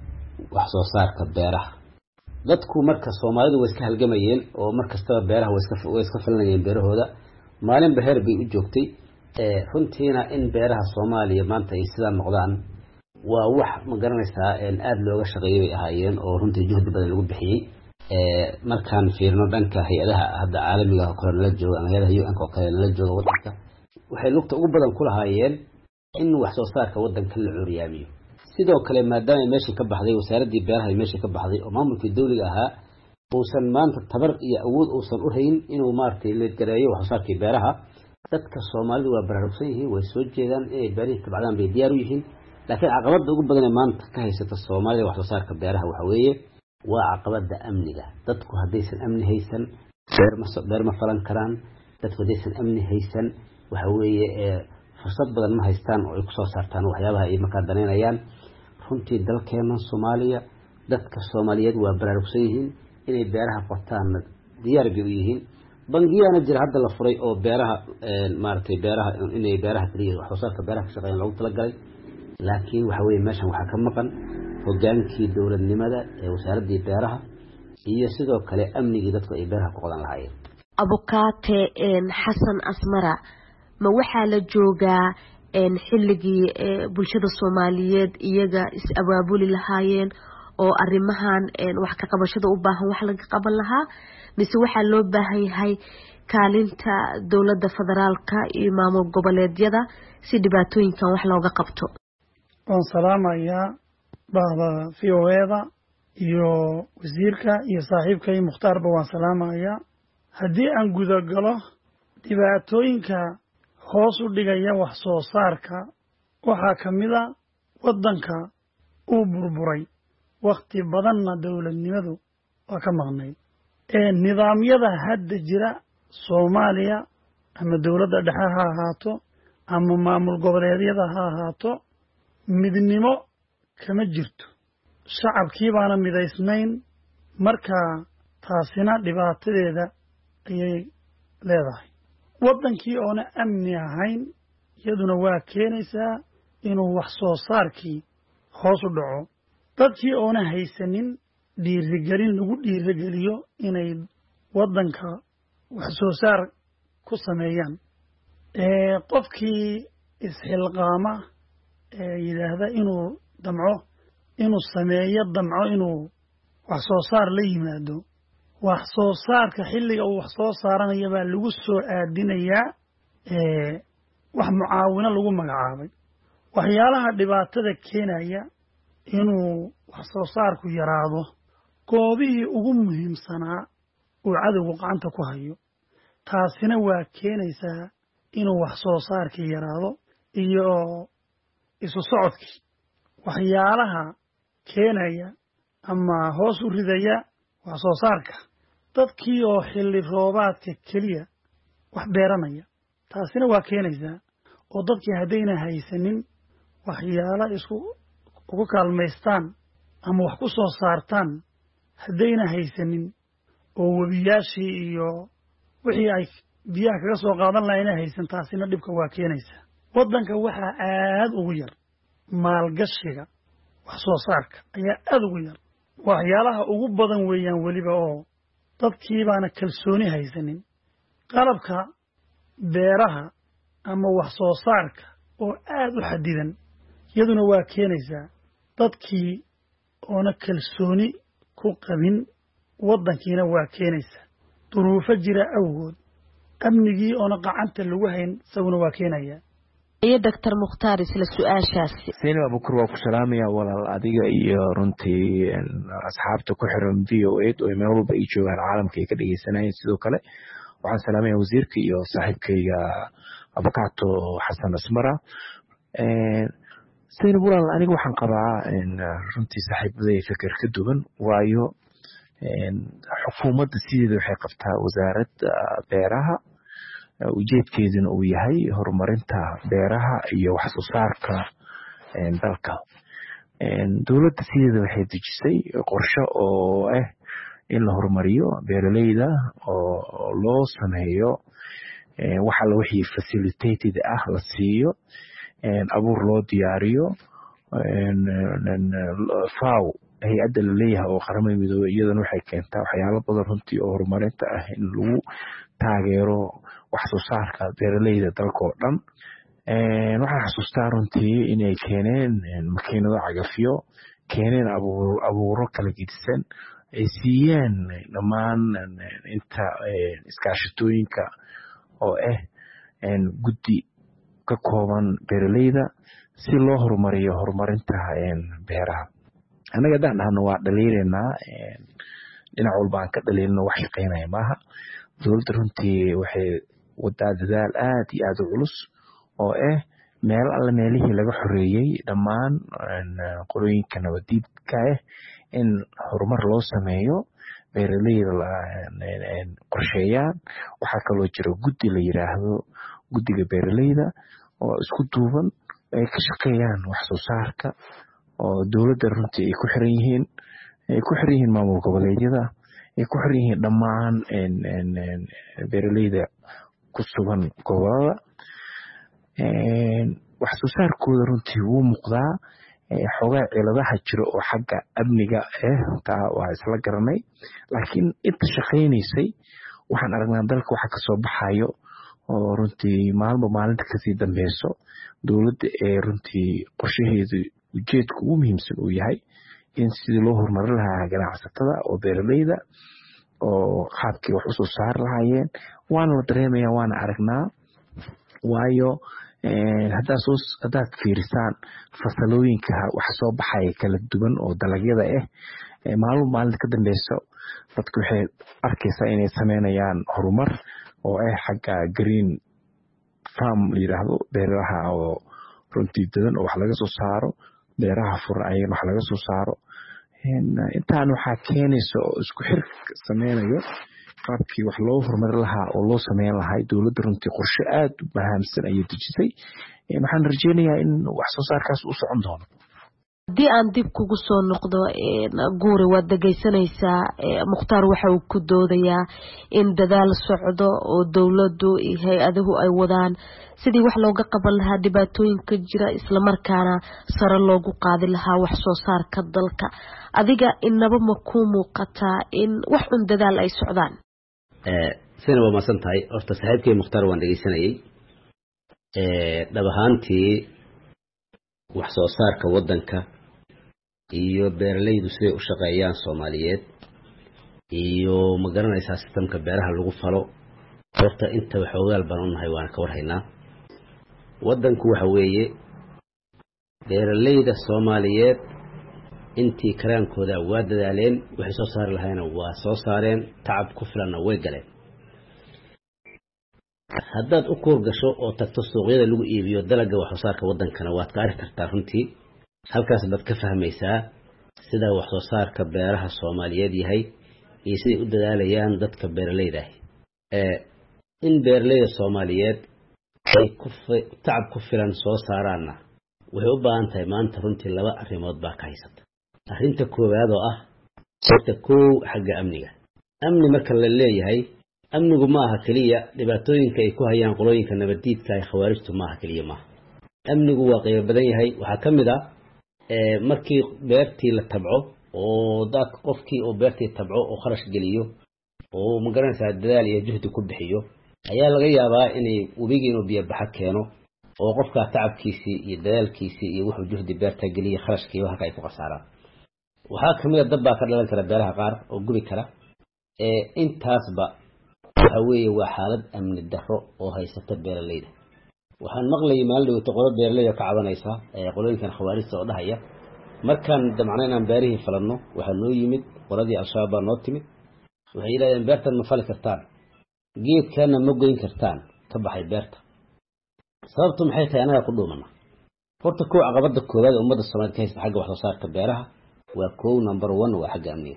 wax soo saarka beeraha. dadku marka Soomaalidu way iska halgamayeen oo mar kastaba beeraha way iska way iska filanayeen beerahooda maalin beher bay u joogtay. ee runtiina in beeraha Soomaaliya maanta ay sida noqdaan waa wax ma garanaysaa in aad looga shaqeeyay ahaayeen oo runtii juhdi badan lagu bixiyay. ee markaan fiirno dhanka hay'adaha hadda caalamiga ah kala jooga ama hay'adaha U N ka kala jooga wadanka waxay lugta ugu badan ku lahaayeen in wax soo saarka wadanka la curyaamiyo. sidoo kale maadaama meesha ka baxday wasaaradii beeraha meesha ka baxday oo maamulkii dawliga ahaa uusan maanta tabar iyo awood uusan u hayn inuu maartay la gareeyo wax soo saarkii beeraha. dadka Soomaalidu waa baraarugsan yihiin way soo jeedaan ee beeraha tabcadaan bay diyaar u yihiin. laakiin caqabada ugu badan ee maanta ka haysata Soomaalida wax soo saarka beeraha waxa weeye waa caqabada amniga. dadku haddaysan amni haysan beer ma beer ma falan karaan. dadku haddaysan amni haysan waxa weeye ee fursad badan ma haystaan oo ay ku soo saartaan waxyaabaha ay markaa daneynayaan. runtii dalkeennan Soomaaliya dadka Soomaaliyeed waa baraarugsan yihiin inay beeraha qortaan diyaar bay u yihiin. bangiyana jira hadda la furay oo beeraha ee maartay beeraha inay beeraha kaliya wax soo saarka beeraha ka shaqeeyaan lagu tala galay. laakiin waxa weeye meeshan waxa ka maqan hogaankii dawladnimada ee wasaaradii beeraha iyo sidoo kale amnigii dadku ay beeraha ku qodan lahaayeen. abukaate een Xasan Asmara, ma waxaa la joogaa een xilligii bulshada Soomaaliyeed iyaga is abaabuli lahaayeen oo arrimahan een wax ka qabashada u baahan wax laga qaban lahaa mise waxaa loo baahan yahay kaalinta dawladda federaalka iyo maamul goboleedyada si dhibaatooyinkan wax looga qabto? waan salaamayaa bahda V O A da iyo wasiirka iyo saaxiibkay Mukhtaarba waan salaamayaa. haddii aan guda galo dhibaatooyinka hoos u dhigaya wax soo saarka waxaa kamid ah wadanka uu burburay waqti badanna dawladnimadu waa ka maqnayd. ee nidaamyada hadda jira Soomaaliya ama dawladda dhexe ha ahaato ama maamul goboleedyada ha ahaato midnimo kama jirto. shacabkii baana midaysnayn. marka taasina dhibaatadeeda ayay leedahay. waddankii oona amni ahayn iyaduna waa keenaysaa inuu wax soo saarkii hoos u dhaco. dadkii oona haysanin dhiirigelin lagu dhiirigeliyo inay waddanka wax soo saar ku sameeyaan. qofkii isxilqaama ee yidhaahda inuu damco inuu sameeyo damco inuu wax soo saar la yimaado, wax soo saarka xilliga uu wax soo saaranaya baa lagu soo aadinayaa wax mucaawino lagu magacaabay. waxyaalaha dhibaatada keenaya inuu wax soo saarku yaraado goobihii ugu muhiimsanaa uu cadowgu gacanta ku hayo, taasina waa keenaysaa inuu wax soo saarkii yaraado iyo isu socodkii. waxyaalaha keenaya ama hoos u ridaya wax soo saarka dadkii oo xilli roobaadka keliya wax beeranaya, taasina waa keenaysaa oo dadkii haddayna haysanin waxyaala isku ugu kaalmaystaan ama wax ku soo saartaan haddayna haysanin oo webiyaashii iyo wixii ay biyaha kaga soo qaadan lahaa inay haysan, taasina dhibka waa keenaysaa. waddanka waxaa aad ugu yar maalgashiga wax soo saarka ayaa aad ugu yar. waxyaalaha ugu badan weeyaan weliba oo dadkii baana kalsooni haysanin. qalabka beeraha ama wax soo saarka oo aad u xadidan iyaduna waa keenaysaa dadkii oona kalsooni ku qabin waddankiina waa keenaysaa. duruufo jira awgood amnigii oona gacanta lagu hayn isaguna waa keenayaa. iyo doctor Mukhtaar isla su'aashaasi. Seenaba Bukur waa ku salaamaya walaal adiga iyo runtii asxaabta ku xiran V O A oo meel walba ay joogaan caalamka ay ka dhageysanayeen. sidoo kale waxaan salaamayaa wasiirka iyo saaxiibkayga Abukaato Xasan Asmara. ee Seenaba walaal aniga waxaan qabaa in runtii saaxiibadey fikir ka duwan, waayo xukuumadda sideeda waxay qabtaa wasaaradda beeraha ujeedkeeduna uu yahay horumarinta beeraha iyo wax soo saarka dalka. dowladda sideeda waxay dejisay qorshe oo ah in la horumariyo beeraleyda oo loo sameeyo waxa la wixii facilitated ah la siiyo, abuur loo diyaariyo, faw hay-adda la leeyahay oo qaramada midoobay iyadana waxay keentaa waxyaalo badan runtii oo horumarinta ah in lagu taageero wax soo saarka beeraleyda dalka oo dhan. waxaan xasuustaa runtii inay keeneen makiinado cagafyo, keeneen abuuro kala gedisan, ay siiyeen dhammaan inta iskaashatooyinka oo ah guddi ka kooban beeraleyda si loo horumariyo horumarinta beeraha. annaga haddaan dhahno waa dhaliilaynaa, dhinac walba aan ka dhaliilno wax shaqaynaya maaha. dowladda runtii waxay wadaa dadaal aad iyo aad u culus oo ah meel alle meelihii laga xoreeyey dhammaan qolooyinka nabadiidka ah in horumar loo sameeyo, beeraleyda qorsheeyaan. waxaa kaloo jira guddi la yiraahdo guddiga beeraleyda oo isku duuban ay ka shaqeeyaan wax soo saarka, oo dowladda runtii ay ku xiran yihiin ay ku xiran yihiin maamul goboleedyada, ay ku xiran yihiin dhammaan beeraleyda ku sugan gobolada. wax soo saarkooda runtii wuu muuqdaa. xoogaa ciladaha jiro oo xagga amniga ah taa waa isla garanay, laakiin inta shaqaynaysay waxaan aragnaa dalka waxa ka soo baxayo oo runtii maalmo maalinta kasii dambeyso dowladda ee runtii qorshaheedu ujeedka ugu muhiimsan uu yahay in sidii loo horumarin lahaa ganacsatada oo beeraleyda oo qaabkii wax usoo saar lahaayeen. waana la dareemaya, waana aragnaa, waayo haddaad fiirisaan fasalooyinka wax soo baxaya kala duwan oo dalagyada ah maalmo maalinta ka dambeyso dadku waxay arkaysaa inay sameynayaan horumar oo ah xagga green farm la yiraahdo, beeraha oo runtii dadan oo wax laga soo saaro, beeraha furan ayaan wax laga soo saaro. intaan waxaa keenaysa oo isku xir sameynayo qaabkii wax loo horumarin lahaa oo loo sameyn lahaa. dowladda runtii qorshe aad u fahamsan ayay dejisay. waxaan rajeynayaa in wax soo saarkaas u socon doono. haddii aan dib kugu soo noqdo guuri waad dhegaysanaysaa mukhtaar waxa uu ku doodayaa in dadaal socdo oo dowladdu iyo hay-aduhu ay wadaan sidii wax looga qaban lahaa dhibaatooyinka jira islamarkaana sare loogu qaadi lahaa wax soo saarka dalka adiga inaba ma ku muuqataa in wax un dadaal ay socdaan sina waa masan tahay horta saaxiibkay mukhtaar waan dhegaysanayay dhab ahaantii wax soo saarka waddanka iyo beeralaydu siday u shaqeeyaan Soomaaliyeed iyo ma garanaysaa sistemka beeraha lagu falo horta inta wax ogaal baan u nahay waan ka warhaynaa waddanku waxa weeye beeralayda Soomaaliyeed intii karaankooda waa dadaaleen waxay soo saar lahaayeen waa soo saareen tacab ku filan way galeen haddaad u koor gasho oo tagto suuqyada lagu iibiyo dalagga wax soo saarka waddankana waad ka arki kartaa runtii halkaas baad ka fahmaysaa sida wax soo saarka beeraha Soomaaliyeed yahay iyo siday u dadaalayaan dadka beeralayda ah ee in beeralayda Soomaaliyeed ay ku tacab ku filan soo saaraana waxay u baahan tahay maanta runtii laba arrimood baa ka haysata arrinta koowaad oo ah sababta koow xagga amniga amni marka la leeyahay amnigu ma aha kaliya dhibaatooyinka ay ku hayaan qolooyinka nabadiidka ay khawaarijtu ma aha kaliya ma amnigu waa qayb badan yahay waxa kamid ah ee markii beertii la tabco oo dad qofkii oo beertii tabco oo kharash geliyo oo ma garanaysaa dadaal iyo juhdi ku bixiyo ayaa laga yaabaa inay webiga inuu biyo baxa keeno oo qofka tacabkiisii iyo dadaalkiisii iyo wuxuu juhdi beerta geliyo kharashkii waxa ay ku qasaaraan waxa kamid ah dad baa ka dhalan kara beeraha qaar oo gubi kara ee intaasba waxa weeye waa xaalad amni darro oo haysata beeralayda waxaan maqlayay maalin dhawto qolo beeralayda ka cabanaysa ee qolooyinkan khawaarijta oo dhahaya markaan damacnay inaan beerihii falanno waxa noo yimid qoladii al-shabaab noo timid waxay yiraahdeen beertan ma fali kartaan geedkana ma goyn kartaan ka baxay beerta sababtu maxay tahay anaga ku dhuumana horta koow caqabada koowaad ummadda Soomaaliyeed ka haysta xagga wax soo saarka beeraha waa koow number one waa xagga amniga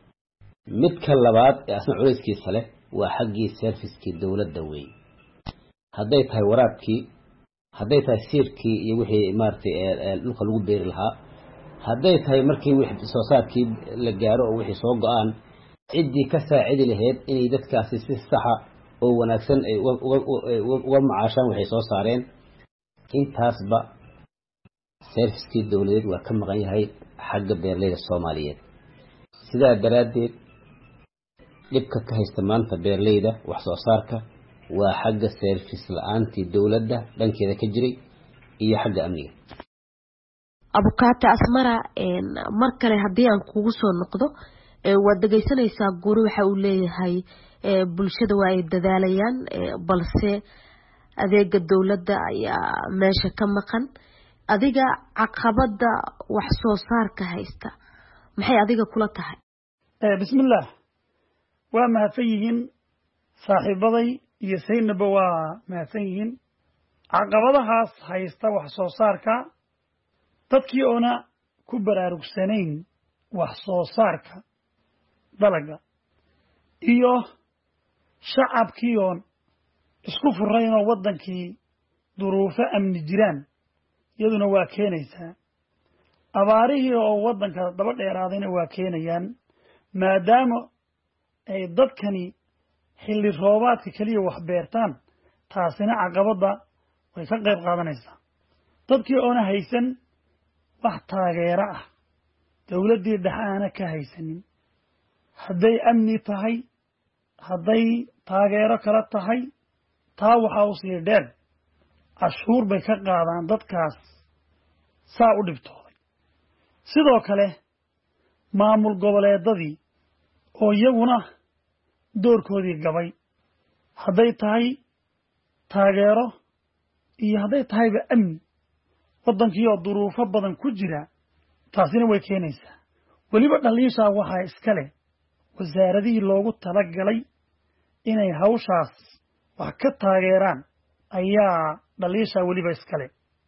midka labaad ee asna culayskiisa leh waa xaggii servicekii dawladda weey hadday tahay waraabkii hadday tahay siirkii iyo wixii maartay ee dhulka lagu beeri lahaa hadday tahay markii wixii soo saarkii la gaaro oo wixii soo go'aan cidii ka saacidi lahayd inay dadkaasi si sax ah oo wanaagsan ay uga macaashaan waxay soo saareen intaasba servicekii dawladeed waa ka maqan yahay xagga beeralayda Soomaaliyeed sidaa daraadeed dhibka ka haysta maanta beeralayda wax soo saarka waa xagga service la'aantii dawladda dhankeeda ka jiray iyo xagga amniga abukaata asmara een mar kale hadii aan kugu soo noqdo ee waad dhageysanaysaa guri waxa uu leeyahay ee bulshada waa ay dadaalayaan balse adeega dawladda ayaa meesha ka maqan adiga caqabada wax soo saarka haysta maxay adiga kula tahay ee bismillaah waa mahadsan yihiin saaxiibaday iyo saynaba waa mahadsan yihiin caqabadahaas haysta wax soo saarka dadkii oona ku baraarugsanayn wax soo saarka dalaga iyo shacabkii oon isku furayn oo wadankii duruufo amni jiraan iyaduna waa keenaysaa abaarihii oo wadanka daba dheeraadayna waa keenayaan maadaama ay dadkani xilli roobaadka kaliya wax beertaan taasina caqabada way ka qayb qaadanaysaa dadkii oona haysan wax taageero ah dawladdii dhaxaana ka haysanin hadday amni tahay hadday taageero kala tahay taa waxaa u sii dheer cashuur bay ka qaadaan dadkaas saa u dhibtooday sidoo kale maamul goboleedadii oo iyaguna doorkoodii gabay hadday tahay taageero iyo hadday tahayba amni waddankii oo duruufo badan ku jira taasina way keenaysaa weliba dhaliishaa waxaa iska leh wasaaradihii loogu talagalay inay hawshaas wax ka taageeraan ayaa dhaliishaa weliba iska leh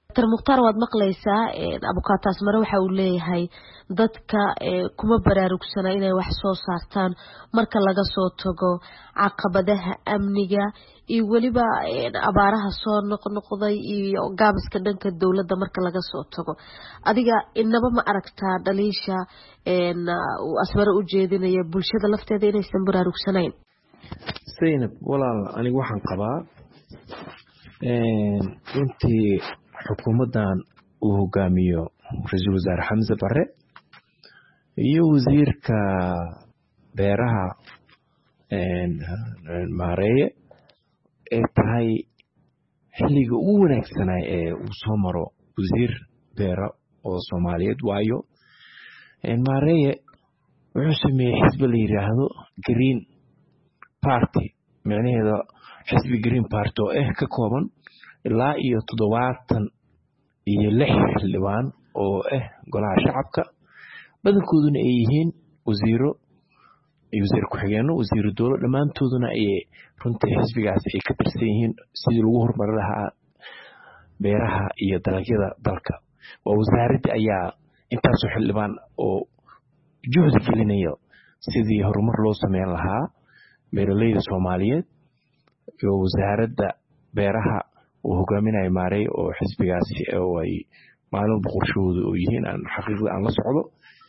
Dr Mukhtaar waad maqlaysaa Abukaata Asmara waxa uu leeyahay dadka kuma baraarugsana inay wax soo saartaan marka laga soo tago caqabadaha amniga iyo waliba abaaraha soo noqnoqday iyo gaabiska dhanka dawladda marka laga soo tago adiga inaba ma aragtaa dhaliisha een Asmara u jeedinaya bulshada lafteeda inaysan baraarugsanayn Zainab walaal aniga waxaan qabaa een intii xukuumadan uu hogaamiyo Ra'iisul Wasaare Xamza Barre iyo wasiirka beeraha een Maareeye ee tahay xilliga ugu wanaagsanaa ee uu soo maro wasiir beera oo Soomaaliyeed waayo een Maareeye wuxuu sameeyay xisbi la yiraahdo Green Party macnaheedu xisbi Green Party oo ah ka kooban ilaa iyo toddobaatan iyo lix xildhibaan oo ah golaha shacabka badankooduna ay yihiin wasiiro iyo wasiir ku xigeenno wasiir dowlad dhamaantooduna ay runtii xisbigaas ay ka tirsan yihiin sidii lagu horumarin lahaa beeraha iyo dalagyada dalka waa wasaaradda ayaa intaas oo xildhibaan oo juhdi gelinayo sidii horumar loo sameyn lahaa beeralayda Soomaaliyeed iyo wasaaradda beeraha oo hogaaminaya Maareeye oo xisbigaasi oo ay maalin qorshoodu oo yihiin aan xaqiiqda aan la socdo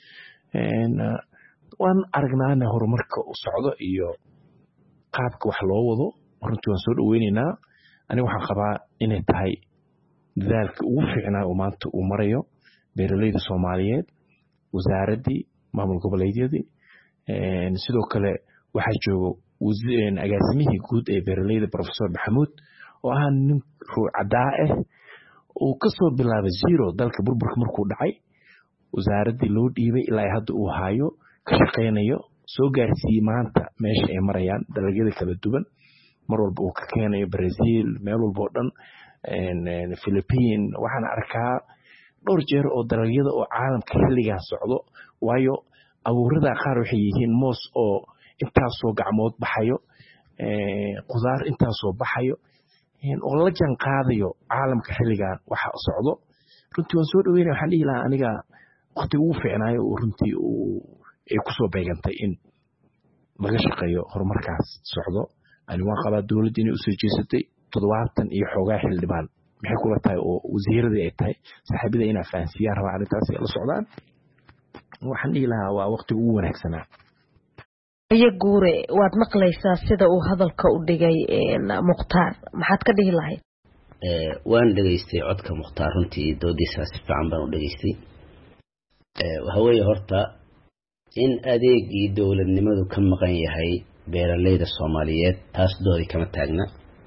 een waan aragnaana horumarka u socdo iyo qaabka wax loo wado runtii waan soo dhaweynaynaa aniga waxaan qabaa inay tahay dadaalka ugu fiicnaa oo maanta uu marayo beeralayda Soomaaliyeed wasaaradii maamul goboleedyadii een sidoo kale waxa joogo wasiir agaasimihii guud ee beeralayda Professor Maxamuud oo ah nin ruucadaa ah oo ka soo bilaabay zero dalka burburka markuu dhacay wasaaradii loo dhiibay ilaa hadda uu haayo ka shaqeynayo soo gaarsiiyay maanta meesha ay marayaan dalagyada kala duwan mar walba uu ka keenayo Brazil meel walba oo dhan een Philippines waxaan arkaa dhowr jeer oo dalagyada oo caalamka xilligan socdo waayo abuurada qaar waxay yihiin moos oo intaas soo gacmood baxayo ee qudaar intaas soo baxayo in oo la jaan qaadayo caalamka xilligan waxa socdo runtii waan soo dhaweynaa waxaan dhihi lahaa aniga waqti ugu fiicnaayo oo runtii uu ay ku soo beegantay in laga shaqeeyo horumarkaas socdo ani waan qabaa dawladda inay u soo jeesatay toddobaatan iyo xoogaa xildhibaan maxay kula tahay oo wasiiradii ay tahay saaxiibada inay fahansiiyaan rabaa arrintaas la socdaan waxaan dhihi lahaa waa waqti ugu wanaagsanaa iyo guure waad maqlaysaa sida uu hadalka u dhigay Mukhtaar maxaad ka dhihi lahayd ee waan dhageystay codka Mukhtaar runtii doodiisa si fiican baan u dhageystay ee waxa weeye horta in adeegii dawladnimadu ka maqan yahay beeralayda Soomaaliyeed taas doodi kama taagna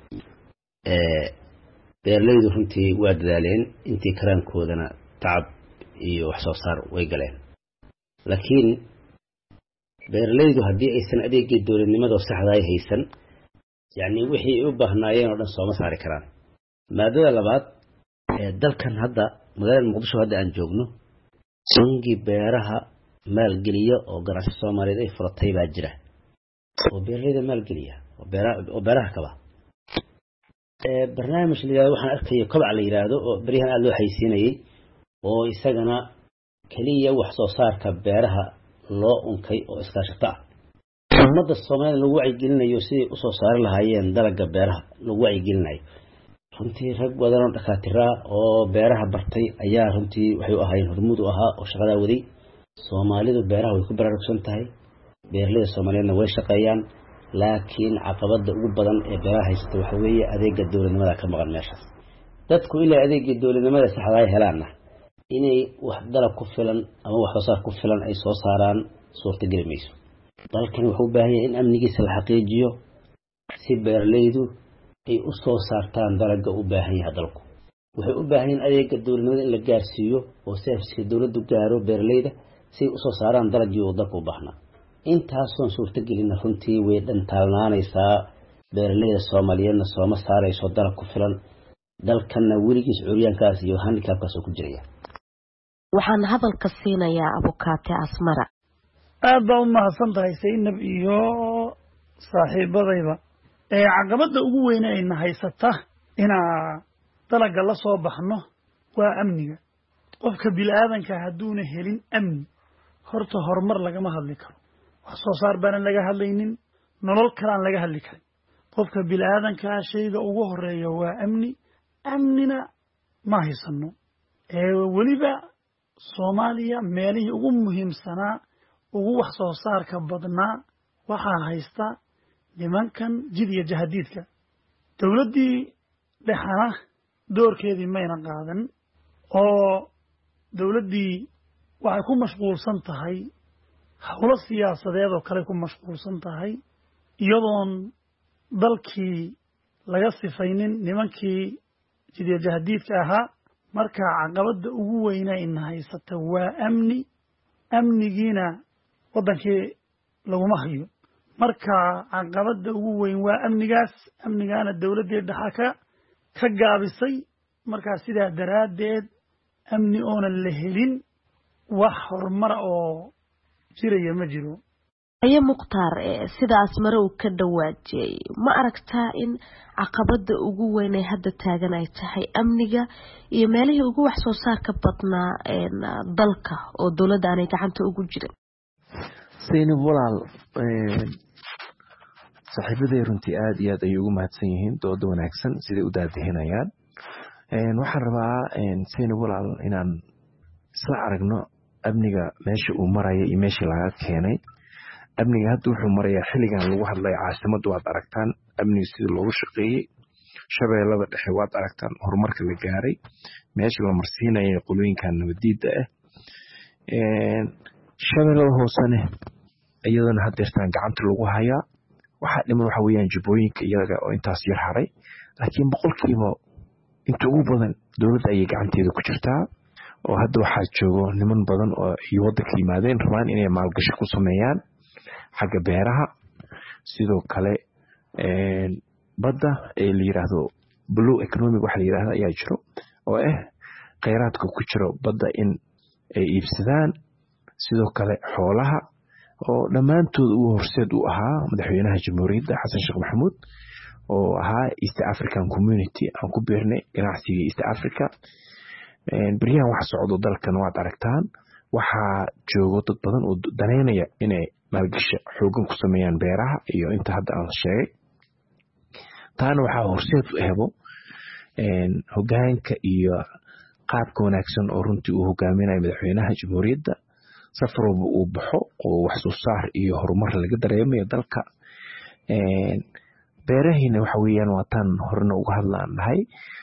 ee beeralaydu runtii waa dadaaleen intii karaankoodana tacab iyo wax soo saar way galeen laakiin beeralaydu haddii aysan adeegii dawladnimada saxda ah haysan yani wixii u baahnaayeen oo dhan soo saari karaan maadada labaad ee dalkan hadda magaalada Muqdisho hadda aan joogno sangi beeraha maalgeliya oo ganacsi Soomaaliyeed ay furatay baa jira oo beeralayda maalgeliya oo beeraha oo beeraha kaba ee barnaamij liyaa waxaan arkayo kobac la yiraahdo oo bariyahan aad loo haysiinayay oo isagana kaliya wax soo saarka beeraha loo unkay oo iskaashata ummadda Soomaaliyeed lagu wacyigelinayo si u soo saar lahaayeen dalagga beeraha lagu wacyigelinayo runtii rag badan oo dhakhaatiira oo beeraha bartay ayaa runtii waxay u ahaayeen hormuud u ahaa oo shaqada waday Soomaalidu beeraha way ku baraarugsan tahay beeralayda Soomaaliyeedna way shaqeeyaan laakiin caqabada ugu badan ee beeraha haysta waxa weeye adeegga dawladnimada ka maqan meeshaas dadku ilaa adeegga dawladnimada saxda ah helaana inay wax dalab ku filan ama wax soo saar ku filan ay soo saaraan suurta galmayso dalkan wuxuu u baahan yahay in amnigiisa la xaqiijiyo si beeralaydu ay u soo saartaan dalagga u baahan yahay dalku waxay u baahan yihiin adeegga dawladnimada in la gaarsiiyo oo serviceka dawladdu gaaro beeralayda si u soo saaraan dalaggii uu dalku u baahnaa intaasoo suurta gelina runtii way dhantaalnaanaysaa beeralayda Soomaaliyeedna sooma saarayso dalag ku filan dalkanna weligiis curyaankaas iyo handicapkaas ku jiraya waxaan hadalka siinayaa Abukaata Asmara aad baa u mahadsantahay Zainab iyo saaxiibadayda ee caqabada ugu weyn ay nahaysata ina dalaga la soo baxno waa amniga qofka bilaadanka hadduuna helin amni horta horumar lagama hadli karo wax soo saar baanan laga hadlaynin nolol kalaan laga hadli karin qofka bilaadanka shayga ugu horeeya waa amni amnina ma haysano ee weliba Soomaaliya meelihii ugu muhiimsanaa ugu wax soo saarka badnaa waxaa haysta nimankan jid iyo jahadiidka dawladdii dhexana doorkeedii mayna qaadan oo dawladdii waxay ku mashquulsan tahay hawlo siyaasadeed oo kale ku mashquulsan tahay iyadoon dalkii laga sifaynin nimankii jid iyo jahadiidka ahaa marka caqabada ugu weyna in haysata waa amni amnigiina wadankii laguma hayo marka caqabada ugu weyn waa amnigaas amnigaana dawladda dhaxaka ka gaabisay marka sidaa daraadeed amni oona la helin wax horumar oo jiraya ma jiro aye muqtaar sidaas mare uu ka dhawaajiyay ma aragtaa in caqabada ugu weyn ay hadda taagan ay tahay amniga iyo meelihii ugu wax soo saarka badnaa ee dalka oo dawladda aanay gacanta ugu jirin sayni walaal saaxiibaday runtii aad iyo aad ay ugu mahadsan yihiin dooda wanaagsan siday u daadihinayaan waxaan rabaa sayni walaal inaan isla aragno amniga meesha uu maraya iyo meeshii laga keenay amniga hadda wuxuu marayaa xilligan lagu hadlay caasimadu waad aragtaan amniga sidii loogu shaqeeyey shabeellada dhexe waad aragtaan horumarka la gaaray meesha la marsiinaya qolooyinkan nabadiida ah shabeellada hoosene iyadana haddeertaan gacanta lagu hayaa waxaa dhiman waxa weeyaan jubbooyinka iyaga oo intaas yar haray laakiin boqolkiiba inta ugu badan dowladda ayay gacanteeda ku jirtaa oo hadda waxaa joogo niman badan oo iyo waddanka yimaadeen rabaan inay maalgashi ku sameeyaan xagga beeraha sidoo kale badda ee la yiraahdo blue economic waxa la yiraahdo ayaa jiro oo ah kheyraadka ku jiro badda in ay iibsadaan sidoo kale xoolaha oo dhammaantood uu horseed u ahaa madaxweynaha jamhuuriyadda xasan sheekh maxamuud oo ahaa East African Community aan ku beernay ganacsiga East Africa bariyahan wax socdo dalkan waad aragtaan waxaa joogo dad badan oo daneynaya inay maalgashi xoogan ku sameeyaan beeraha iyo inta hadda aan sheegay taana waxaa horseed u hebo hoggaanka iyo qaabka wanaagsan oo runtii uu hogaaminayo madaxweynaha jamhuuriyadda safar walba uu baxo oo wax soo saar iyo horumar laga dareemayo dalka beerahiina waxa weeyaan waa tan horena uga hadlaan nahay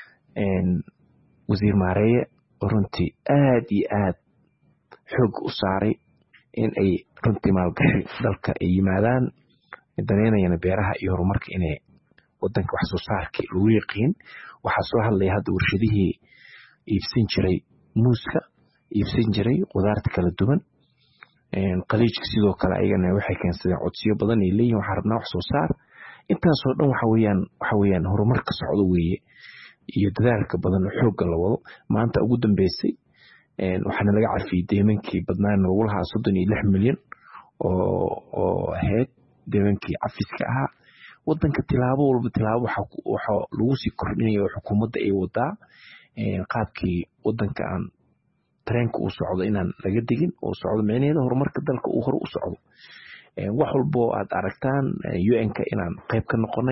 wasiir maareeye runtii aad iyo aad xoog u saaray in ay runtii maalgashi dalka ay yimaadaan daneynayana beeraha iyo horumarka inay wadanka wax soo saarkii lagu yaqiin waxaa soo hadlaya hadda warshadihii iibsan jiray muuska iibsan jiray qudaarta kala duwan qaliijka sidoo kale ayagana waxay keensadeen codsiyo badan ay leeyihiin waxaa rabnaa wax soo saar intaasoo dhan waxa weeyaan waxa weeyaan horumar ka socdo weeye iyo dadaalka badan oo xoogga la wado maanta ugu dambeysay waxaana laga carfiyey deemankii badnaan lagu lahaa soddon iyo lix milyan oo oo ahayd deemankii cafiska ahaa wadanka tilaabo walba tilaabo waxa lagu sii kordhinayo xukuumadda ay wadaa qaabkii wadanka aan tareenka uu socdo inaan laga digin oo socdo micnaheeda horumarka dalka uu hore u socdo wax walbo aad aragtaan U N-ka inaan qayb ka noqonay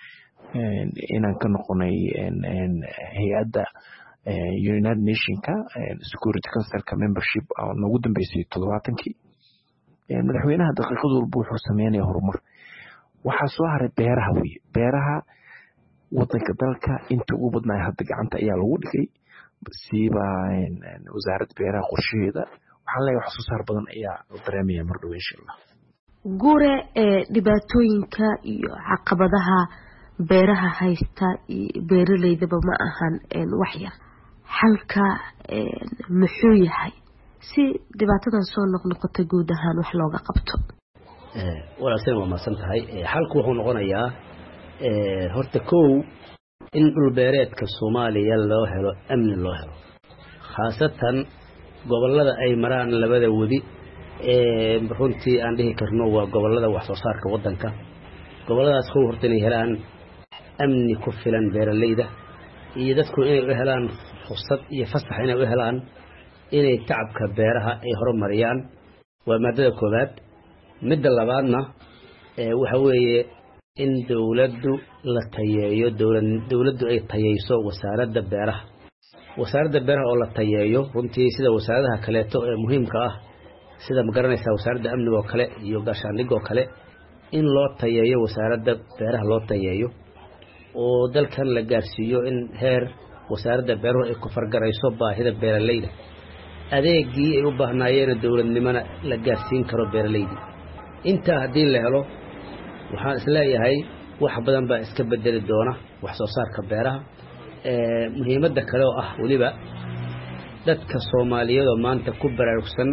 inaan ka noqonay hay-adda United Nationka Security Councilka membership oo nagu dambeysay toddobaatankii madaxweynaha daqiiqad walba wuxuu sameynaya horumar waxaa soo haray beeraha weye beeraha wadanka dalka inta ugu badnaa hadda gacanta ayaa lagu dhigay siiba wasaaradda beeraha qorshaheeda waxaan leeyahay wax soo saar badan ayaa la dareemaya mar dhow insha allah gure ee dhibaatooyinka iyo caqabadaha beeraha haysta beeraleydaba ma ahan wax yar xalka muxuu yahay si dhibaatadan soo noqnoqota guud ahaan wax looga qabto walaaseen waa maasan tahay xalku wuxuu noqonayaa horta kow in dhul beereedka Soomaaliya loo helo amni loo helo khaasatan gobolada ay maraan labada wadi ee runtii aan dhihi karno waa gobolada wax soo saarka wadanka goboladaas kow horta inay helaan amni ku filan beeraleyda iyo dadku inay helaan fursad iyo fasax inay u helaan inay tacabka beeraha ay horumariyaan waa maadada koowaad midda labaadna ee waxa weeye in dawladdu la tayeeyo dawladdu ay tayeyso wasaaradda beeraha wasaaradda beeraha oo la tayeeyo runtii sida wasaaradaha kaleeto ee muhiimka ah sida ma garanaysaa wasaaradda amniga oo kale iyo gaashaandhigga oo kale in loo tayeeyo wasaaradda beeraha loo tayeeyo oo dalkan la gaarsiiyo in heer wasaaradda beeraha ay ku fargarayso baahida beeralayda adeegii ay u baahnaayeen dawladnimada la gaarsiin karo beeralayda inta hadii la helo waxaan isleeyahay wax badan baa iska bedeli doona wax soo saarka beeraha ee muhiimadda kale oo ah waliba dadka Soomaaliyeed oo maanta ku baraarugsan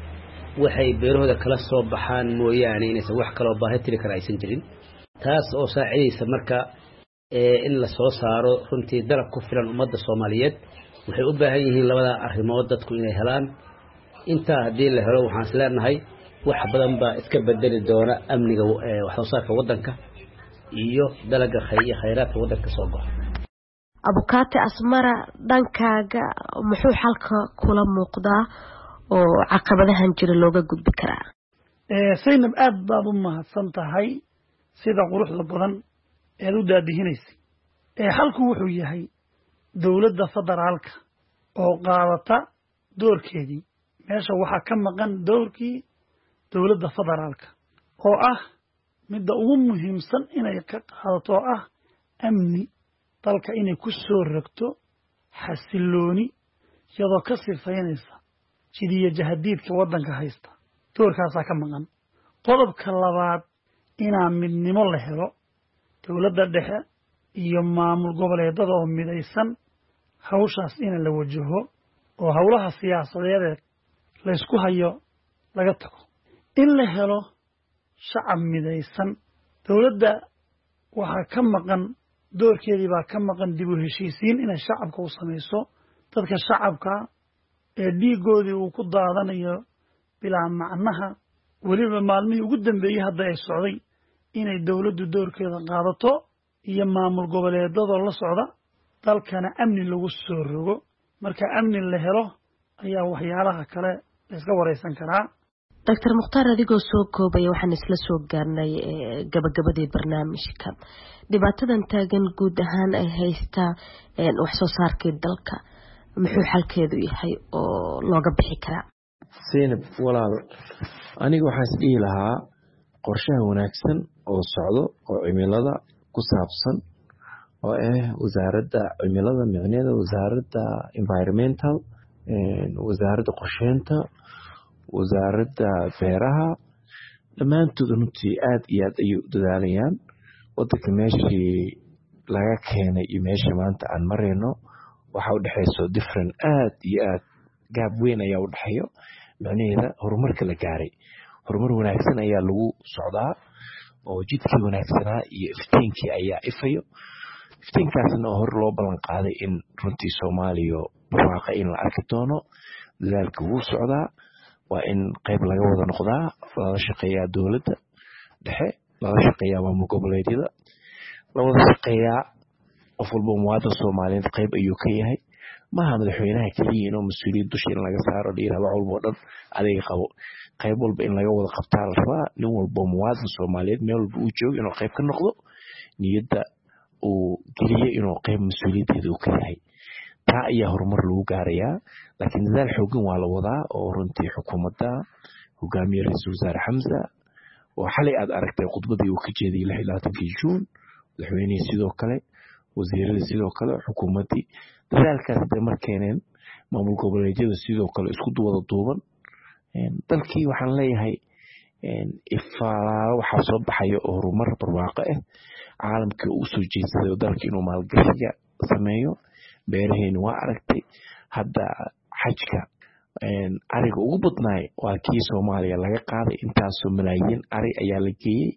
waxay beerahooda kala soo baxaan mooyaane inaysan wax kale oo baahi tiri kara aysan jirin taas oo saacidaysa marka ee in la soo saaro runtii dalab ku filan ummadda Soomaaliyeed waxay u baahan yihiin labada arrimood dadku inay helaan inta hadii la helo waxaan isleenahay wax badan baa iska bedeli doona amniga wax soo saarka wadanka iyo dalaga khayraadka wadanka soo go'a abukaate asmara dhankaaga muxuu xalka kula muuqdaa oo caqabadahan jira looga gudbi karaa ee Saynab aad baad u mahadsan tahay sida quruxda badan ee u daadihinaysa ee xalku wuxuu yahay dawladda federaalka oo qaadata doorkeedii meesha waxa ka maqan doorkii dawladda federaalka oo ah midda ugu muhiimsan inay ka qaadato ah amni dalka inay ku soo ragto xasilooni iyadoo ka sifaynaysa jidiya jahadiidka wadanka haysta doorkaasa ka maqan qodobka labaad inaa midnimo la helo dawladda dhexe iyo maamul goboleedada oo midaysan hawshaas in la wajaho oo hawlaha siyaasadeed la isku hayo laga tago in la helo shacab midaysan dawladda waxa ka maqan doorkeedii baa ka maqan dib u heshiisiin inay shacabka u sameeyso dadka shacabka ee dhiigoodii uu ku daadanayo bilaa macnaha waliba maalmihii ugu dambeeyay hadda ay socday inay dawladdu doorkeeda qaadato iyo maamul goboleedada la socda dalkana amni lagu soo rogo marka amni la helo ayaa waxyaalaha kale la iska wareysan karaa Doctor Mukhtaar adigoo soo koobay waxaan isla soo gaarnay gabagabadii barnaamijka dhibaatadan taagan guud ahaan ay haysta wax soo saarkii dalka muxuu xalkeedu yahay oo looga bixi karaa Saynab walaal aniga waxaan isdhihi lahaa qorshaha wanaagsan oo socdo oo cimilada ku saabsan oo ah wasaaradda cimilada micneeda wasaaradda environmental wasaaradda qorsheynta wasaaradda beeraha dhammaantood runtii aad iyo aad ayay u dadaalayaan wadanka meeshii laga keenay iyo meesha maanta aan marayno waxa u dhaxayso different aad iyo aad gaab weyn ayaa u dhaxayo macnaheeda horumarka la gaaray horumar wanaagsan ayaa lagu socdaa oo jidkii wanaagsanaa iyo iftiinkii ayaa ifayo iftiinkaasna hor loo ballan qaaday in runtii Soomaaliya barwaaqo in la arki doono dadaalka wuu socdaa waa in qayb laga wada noqdaa wada shaqeeyaa dawladda dhexe wada shaqeeyaa maamul goboleedyada la wada shaqeeyaa qof walba muwaadin Soomaaliyeed qayb ayuu ka yahay maaha madaxweynaha kaliya inuu mas'uuliyad dusha in laga saaro dhiiraha wax walba dhan adeeg qabo qayb walba in laga wada qabtaa la rabaa nin walba muwaadin Soomaaliyeed meel walba uu joogo inuu qayb ka noqdo niyadda uu geliyo inuu qayb mas'uuliyadeeda uu ka yahay taa ayaa horumar lagu gaarayaa laakiin dadaal xooggan waa la wadaa oo runtii xukuumadda hogaamiye ra'iisul wasaare Xamza oo xalay aad aragtay khudbadii uu ka jeediyay lix iyo labaatankii Juun madaxweynaha sidoo kale wasiirada sidoo kale xukuumadii dadaalkaas ay markeeneen maamul goboleedyada sidoo kale isku wada duuban dalkii waxaan leeyahay ifaalaalo waxa soo baxayo oo horumar barwaaqo ah caalamka uu soo jeesaday dalkii inuu maalgashiga sameeyo beeraheena waa aragtay hadda xajka ariga ugu badnaay waa kii Soomaaliya laga qaaday intaasoo malaayiin ari ayaa la geeyay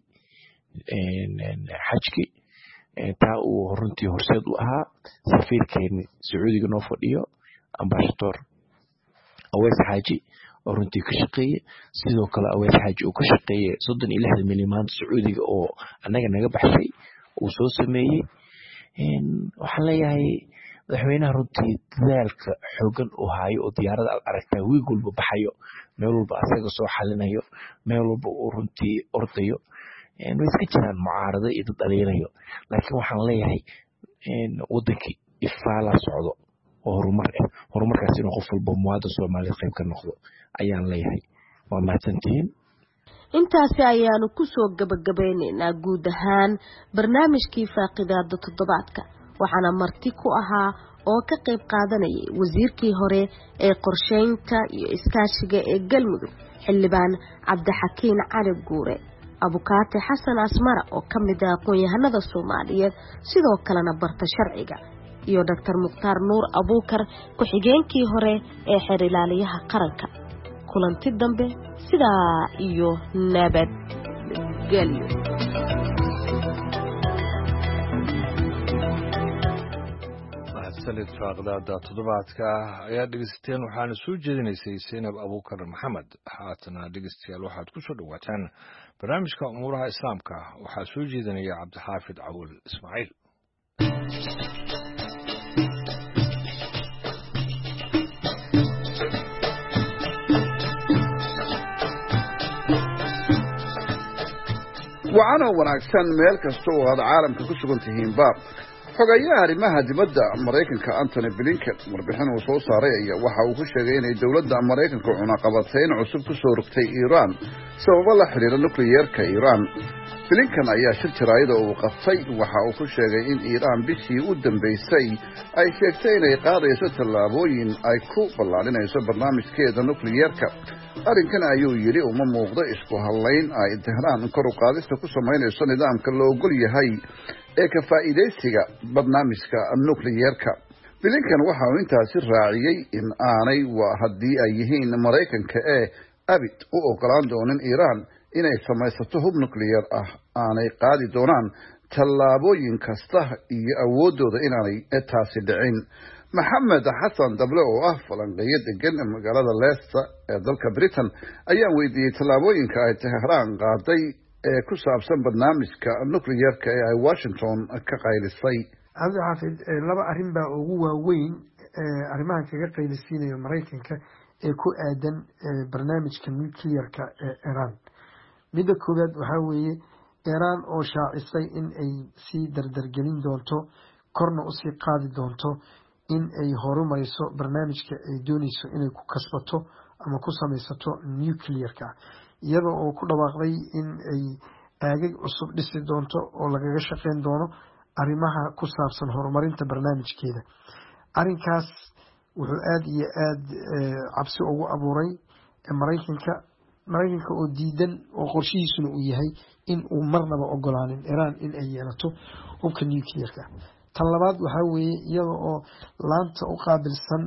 xajki taa uu runtii horseed u ahaa safiirkeeni Sacuudiga noo fadhiyo ambassador Aweys Xaaji oo runtii ka shaqeeyay sidoo kale Aweys Xaaji uu ka shaqeeyay soddon iyo lix milyan Sacuudiga oo anaga naga baxshay uu soo sameeyay waxaan leeyahay madaxweynaha runtii dadaalka xoogan uu hayo oo diyaarada aad aragtaa wiig walba baxayo meel walba asaga soo xalinayo meel walba uu runtii ordayo way iska jiraan mucaarado iyo dad dhaliilayo laakiin waxaan leeyahay wadankii ifaala socdo oo horumar ah horumarkaas inuu qof walba muwaadin Soomaaliyeed qayb ka noqdo ayaan leeyahay waa mahadsantihiin intaasi ayaanu ku soo gabagabeynaynaa guud ahaan barnaamijkii faaqidaada toddobaadka waxaana marti ku ahaa oo ka qayb qaadanayay wasiirkii hore ee qorsheynta iyo iskaashiga ee Galmudug xildhibaan Cabdixakiin Cali Guure abukaate Xasan Asmara oo ka mid ah aqoon-yahanada Soomaaliyeed sidoo kalena barta sharciga iyo Dr Mukhtaar Nuur Abuukar ku-xigeenkii hore ee xeer ilaaliyaha qaranka kulanti dambe sidaa iyo nabad gelyo mahadsanid faaqdaada toddobaadka ayaa dhegeysateen waxaana soo jeedinaysay Zainab Abuukar Maxamed haatana dhegeystayaal waxaad ku soo dhawaataan barnaamijka umuuraha islaamka waxaa soo jeedinaya Cabdixaafid Cawil Ismaaciil وعنا wanaagsan meel kasta oo aad caalamka ku sugan tihiin baab xogayaha arrimaha dibadda Mareykanka Anthony Blinken warbixin uu soo saaray ayaa waxa uu ku sheegay in dawladda Mareykanka cunaqabatayn cusub ku soo rogtay Iran sababo la xiriira nukliyeerka Iran Blinken ayaa shir jaraa'id oo qabtay waxa uu ku sheegay in Iran bishii u dambeysay ay sheegtay inay qaadayso tallaabooyin ay ku ballaarinayso barnaamijkeeda nukliyeerka arrinkan ayuu yiri uma muuqdo isku halayn ay Tehran kor u qaadista ku sameynayso nidaamka loo ogol yahay ee ka faa'iideysiga barnaamijka nukliyeerka Blinken waxa uu intaasi raaciyay in aanay waa haddii ay yihiin Mareykanka ee abid u ogolaan doonin Iran inay samaysato hub nukliyeer ah aanay qaadi doonaan tallaabooyin kasta iyo awoodooda inaanay taasi dhicin maxamed xasan dable oo ah falanqeeye degan magaalada Leicester ee dalka Britain ayaa weydiiyay tallaabooyinka ay Tehran qaaday ee ku saabsan barnaamijka nukliyeerka ee ay Washington ka qaylisay Cabdixaafid laba arrin baa ugu waaweyn arrimahan kaga qaylisiinayo Mareykanka ee ku aadan barnaamijka nukliyeerka ee Iran midda koowaad waxaa weeye Iran oo shaacisay in ay sii dardargelin doonto korna u sii qaadi doonto in ay horumarayso barnaamijka ay doonayso inay ku kasbato ama ku samaysato nuclearka iyadoo oo ku dhawaaqday in ay aagag cusub dhisi doonto oo lagaga shaqeyn doono arrimaha ku saabsan horumarinta barnaamijkeeda arrinkaas wuxuu aad iyo aad cabsi ugu abuuray Mareykanka Mareykanka oo diidan oo qorshihiisuna uu yahay in uu marnaba ogolaanin Iran in ay yeelato hubka nuclearka tan labaad waxa weeye iyada oo laanta u qaabilsan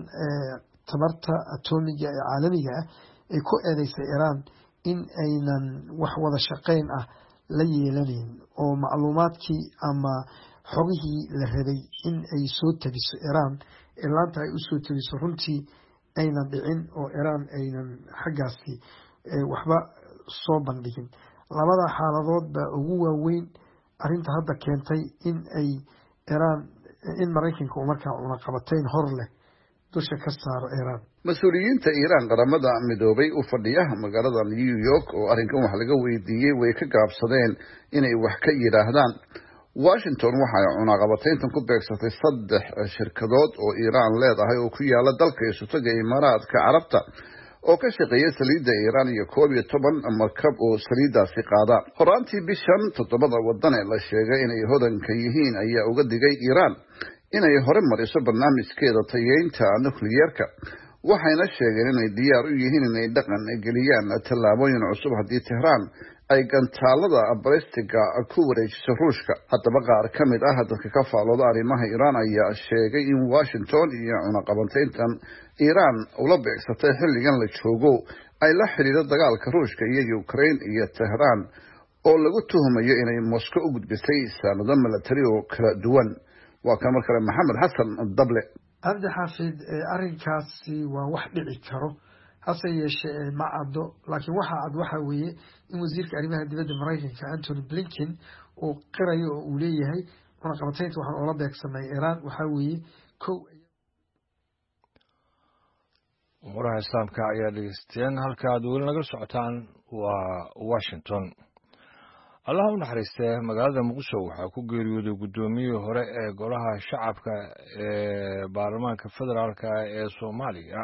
tamarta atomiga ee caalamiga ah ay ku eedeysay Iran in aynan wax wada shaqeyn ah la yeelanin oo macluumaadkii ama xogihii la rabay in ay soo tabiso Iran ee laanta ay u soo tabiso runtii aynan dhicin oo Iran aynan xaggaasi waxba soo bandhigin labada xaaladood baa ugu waaweyn arrinta hadda keentay in ay Iran in Mareykanka uu markaa cunaqabatayn hor leh dusha ka saaro Iran mas-uuliyiinta Iran qaramada midoobay u fadhiya magaalada New York oo arrinkan wax laga weydiiyay way ka gaabsadeen inay wax ka yiraahdaan Washington waxa ay cunaqabatayntan ku beegsatay saddex shirkadood oo Iran leedahay oo ku yaala dalka Isugu Imaaraadka Carabta oo ka shaqeeya saliidda Iran iyo koob iyo toban markab oo saliidaasi qaada horaantii bishan toddobada wadan ee la sheegay inay hodanka yihiin ayaa uga digay Iran inay hore mariso barnaamijkeeda tayeynta nukliyeerka waxayna sheegeen inay diyaar u yihiin inay dhaqan geliyaan tallaabooyin cusub haddii Tehran ay gantaalada balistiga ku wareejiso Ruushka haddaba qaar ka mid ah dadka ka faalooda arrimaha Iran ayaa sheegay in Washington iyo cunaqabatayntan Iran ula beegsatay xilligan la joogo ay la xiriirto dagaalka Ruushka iyo Ukraine iyo Tehran oo lagu tuhumayo inay Moscow u gudbisay sanado military oo kala duwan waa kan markale maxamed xasan dable Cabdixaafid arrinkaasi waa wax dhici karo hase yeeshee ma caddo laakiin waxa cad waxa weeye in wasiirka arrimaha dibadda Mareykanka Anthony Blinken uu qirayo oo uu leeyahay cunaqabataynta waxaan oola beegsanay Iran waxa weeye kow umuraha islaamka ayaa dhegeysteen halka aad weli naga socotaan waa Washington. Allah u naxariistay magaalada Muqdisho waxaa ku geeriyooday gudoomiyihii hore ee golaha shacabka ee baarlamaanka federaalka ee Soomaaliya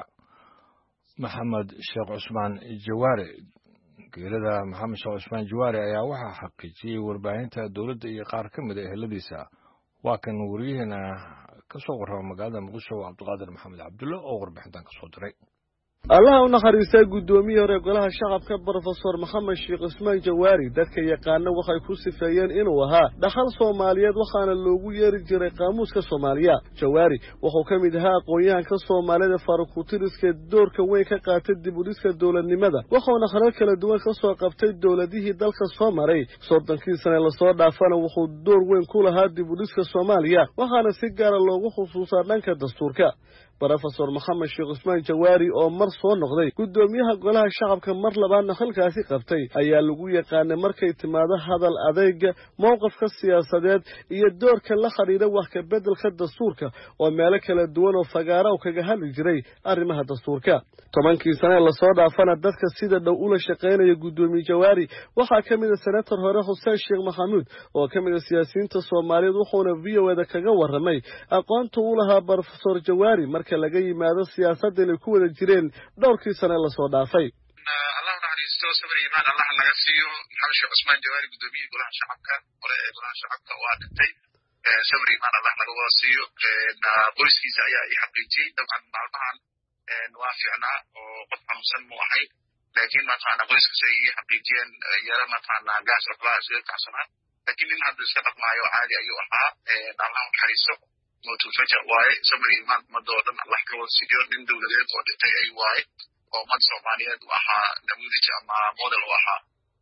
Maxamed Sheekh Cusmaan Jawaari. geerida Maxamed Sheekh Cusmaan Jawaari ayaa waxaa xaqiijiyay warbaahinta dawladda iyo qaar ka mid ah eheladiisa. waa kan wariyahana ka soo warrama magaalada Muqdisho Cabdiqaadir Maxamed Cabdulle oo warbixintan ka soo diray. Allah u naxariistay gudoomiyihii hore golaha shacabka Professor Maxamed Sheekh Cusmaan Jawaari dadka yaqaana waxay ku sifeeyeen inuu ahaa dhaxal Soomaaliyeed waxaana loogu yeeri jiray qaamuuska Soomaaliya. Jawaari wuxuu ka mid ahaa aqoonyahanka Soomaalida Faruqutiriska doorka weyn ka qaatay dib u dhiska dawladnimada wuxuuna xalal kala duwan ka soo qabtay dawladihii dalka soo maray soddonkii sano la soo dhaafana wuxuu door weyn ku lahaa dib u dhiska Soomaaliya waxaana si gaar ah loogu xusuusaa dhanka dastuurka. Professor Maxamed Sheekh Cusmaan Jawaari oo mar soo noqday gudoomiyaha golaha shacabka mar labaadna halkaasi qabtay ayaa lagu yaqaanay markay timaado hadal adeega mowqifka siyaasadeed iyo doorka la xiriira wax ka bedelka dastuurka oo meelo kala duwan oo fagaara kaga hadli jiray arrimaha dastuurka. tobankii sano la soo dhaafana dadka sida dhow ula shaqeynaya gudoomiye Jawaari waxaa ka mid ah senator hore Xuseen Sheekh Maxamuud oo ka mid ah siyaasiyiinta Soomaaliyeed wuxuuna V O A kaga warramay aqoonta uu lahaa Professor Jawaari marka laga yimaado siyaasadda ay ku wada jireen dhowrkii sano la soo dhaafay. Allah naxariisto sabir iimaan Allah naga siiyo Maxamed Sheekh Cusmaan Jawaari gudoomiyaha golaha shacabka hore ee golaha shacabka waa dhintay sabir iimaan Allah naga wada siiyo qoyskiisa ayaa i xaqiijiyay dabcan maalmahan waa fiicnaa oo qof xanuunsan mu ahay laakiin maanta qoyskiisa ay xaqiijiyeen yara maanta gaas waxbaa isla kacsanaa laakiin in hadda iska dhaqmaayo caadi ayuu ahaa Allah naxariisto موت فجأة واي سمر إيمان مدودن الله كود سيديو من دولة قدرت أي واي أو مد سوماليات وها نموذج أما موديل وها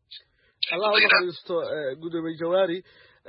الله يحفظه قدومي جواري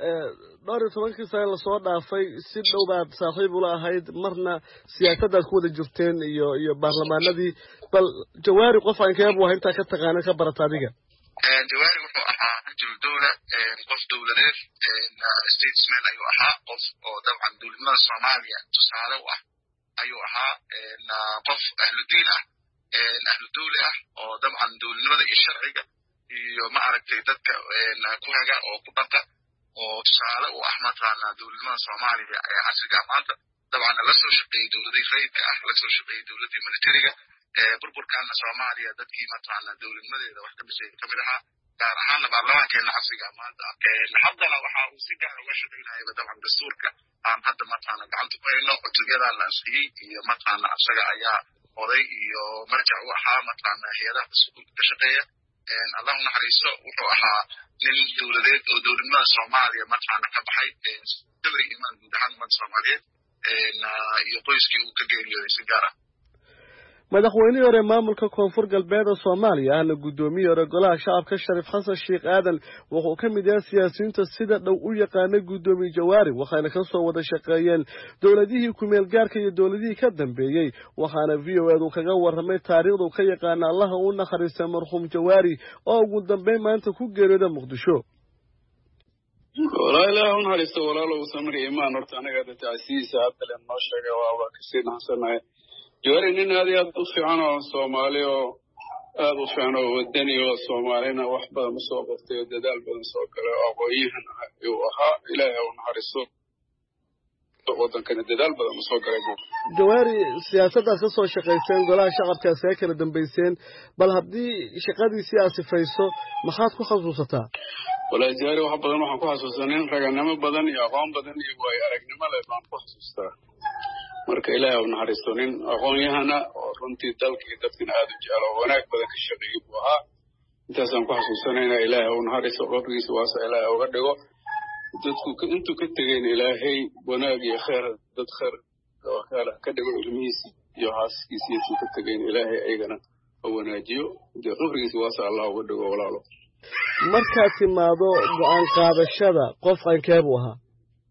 دار tobankii sano la soo dhaafay si dhow baad saaxiib u lahayd marna siyaasadda ku wada jirteen iyo iyo baarlamaanadii bal Jawaari qof aan ka yaabo inta ka taqaan ka barata adiga Jawaari wuxuu ahaa rajul dawla qof dawladeed statesman ayuu ahaa qof oo dabcan dawladnimada Soomaaliya tusaale u ah ayuu ahaa qof ahlu diin ah ahlu dawla ah oo dabcan dawladnimada iyo sharciga iyo ma aragtay dadka ku haga oo ku dhaqa oo tusaale u ah matalna dawladnimada Soomaaliya ayaa asiga maanta dabcan la soo shaqeeyay dawladii rayidka ah la soo shaqeeyay dawladii militariga burburkaana Soomaaliya dadkii matalna dawladnimadeeda wax ka bisay kamid ahaa gaar ahaan baarlamaankeena asiga maanta haddana waxa uu si gaar ah uga shaqeynayay dabcan dastuurka aan hadda matalna gacanta ku hayno cutubiyada la asxiyay iyo matalna asaga ayaa oday iyo marjac u ahaa matalna hay'adaha dastuurka ka shaqeeya Allah naxariisto wuxuu ahaa nin dawladeed oo dawladnimada Soomaaliya matalna ka baxay sabir iimaan guud ahaan ummadda Soomaaliyeed iyo qoyskii uu ka geeriyooday si gaar ah madaxweynihii hore maamulka koonfur galbeed Soomaaliya ahna gudoomiyihii hore golaha shacabka Shariif Xasan Sheekh Aadan wuxuu ka mid yahay siyaasiyiinta sida dhow u yaqaanay gudoomiye Jawaari waxayna ka soo wada shaqeeyeen dawladihii ku meel gaarka iyo dawladihii ka dambeeyay waxaana V O A uu kaga warramay taariikhda uu ka yaqaan Allah uu naxariistay marxuum Jawaari oo ugu dambeyn maanta ku geeriyooday Muqdisho walaal ilaahu naxariisto walaalow samir iimaan horta anaga taasiisa hadda noo sheegay waa ka sii naxsanahay Jawaari nin aad iyo aad u fiican oo Soomaali oo aad u fiican oo wadani oo Soomaalina wax badan u soo qabtay dadaal badan soo galay oo aqoonyahan ayuu ahaa ilaahay uu naxariisto wadankana dadaal badan u soo galay Jawaari siyaasadda ka soo shaqeyseen golaha shacabka ee kala dambeyseen bal haddii shaqadiisii aad sifayso maxaad ku xasuusataa walaal Jawaari wax badan waxaan ku xasuusanaa raganimo badan iyo aqoon badan iyo way aragnimo leh baan ku xasuustaa marka ilaahay uu naxariisto nin aqoon-yahana oo runtii dalka iyo dadkana aad u jecel oo wanaag badan ka shaqeeyay buu ahaa intaasaan ku xasuusanaynaa ilaahay uu naxariisto qabrigiisa waasa ilaahay uga dhigo dadku intuu ka tegeen ilaahay wanaag iyo khayr dad khayr oo kale ka dhigo ilmihiisa iyo haaskiisa intuu ka tegeen ilaahay ayagana oo wanaajiyo dee qabrigiisa waasa Allah uga dhigo walaalo markaad timaado go'aan qaadashada qof aan keeb u ahaa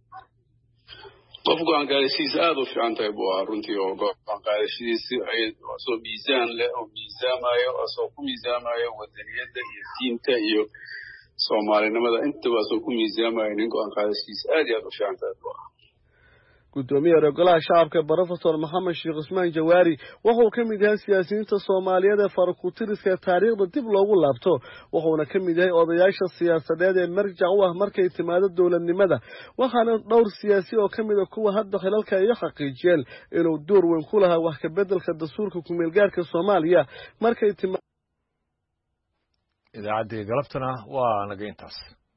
qof go'aan qaadashadiisa aad u fiican tahay buu ahaa runtii oo go'aan qaadashadiisa ay soo miisaan leh oo miisaamayo asoo ku miisaamayo wadaniyadda iyo diinta iyo Soomaalinimada intaba soo ku miisaamayo nin go'aan qaadashadiisa aad iyo aad u fiican tahay buu ahaa gudoomiye hore golaha shacabka Professor Maxamed Sheekh Usmaan Jawaari wuxuu ka mid yahay siyaasiyiinta Soomaaliyeed ee farqutiriska taariikhda dib loogu laabto wuxuuna ka mid yahay odayaasha siyaasadeed ee marjac u ah markay timaado dowladnimada waxaana dhowr siyaasi oo ka mid ah kuwa hadda xilalka ay xaqiijiyeen inuu door weyn ku lahaa wax ka bedelka dastuurka ku meel gaarka Soomaaliya markay timaado idaacadii galabtana waa naga intaas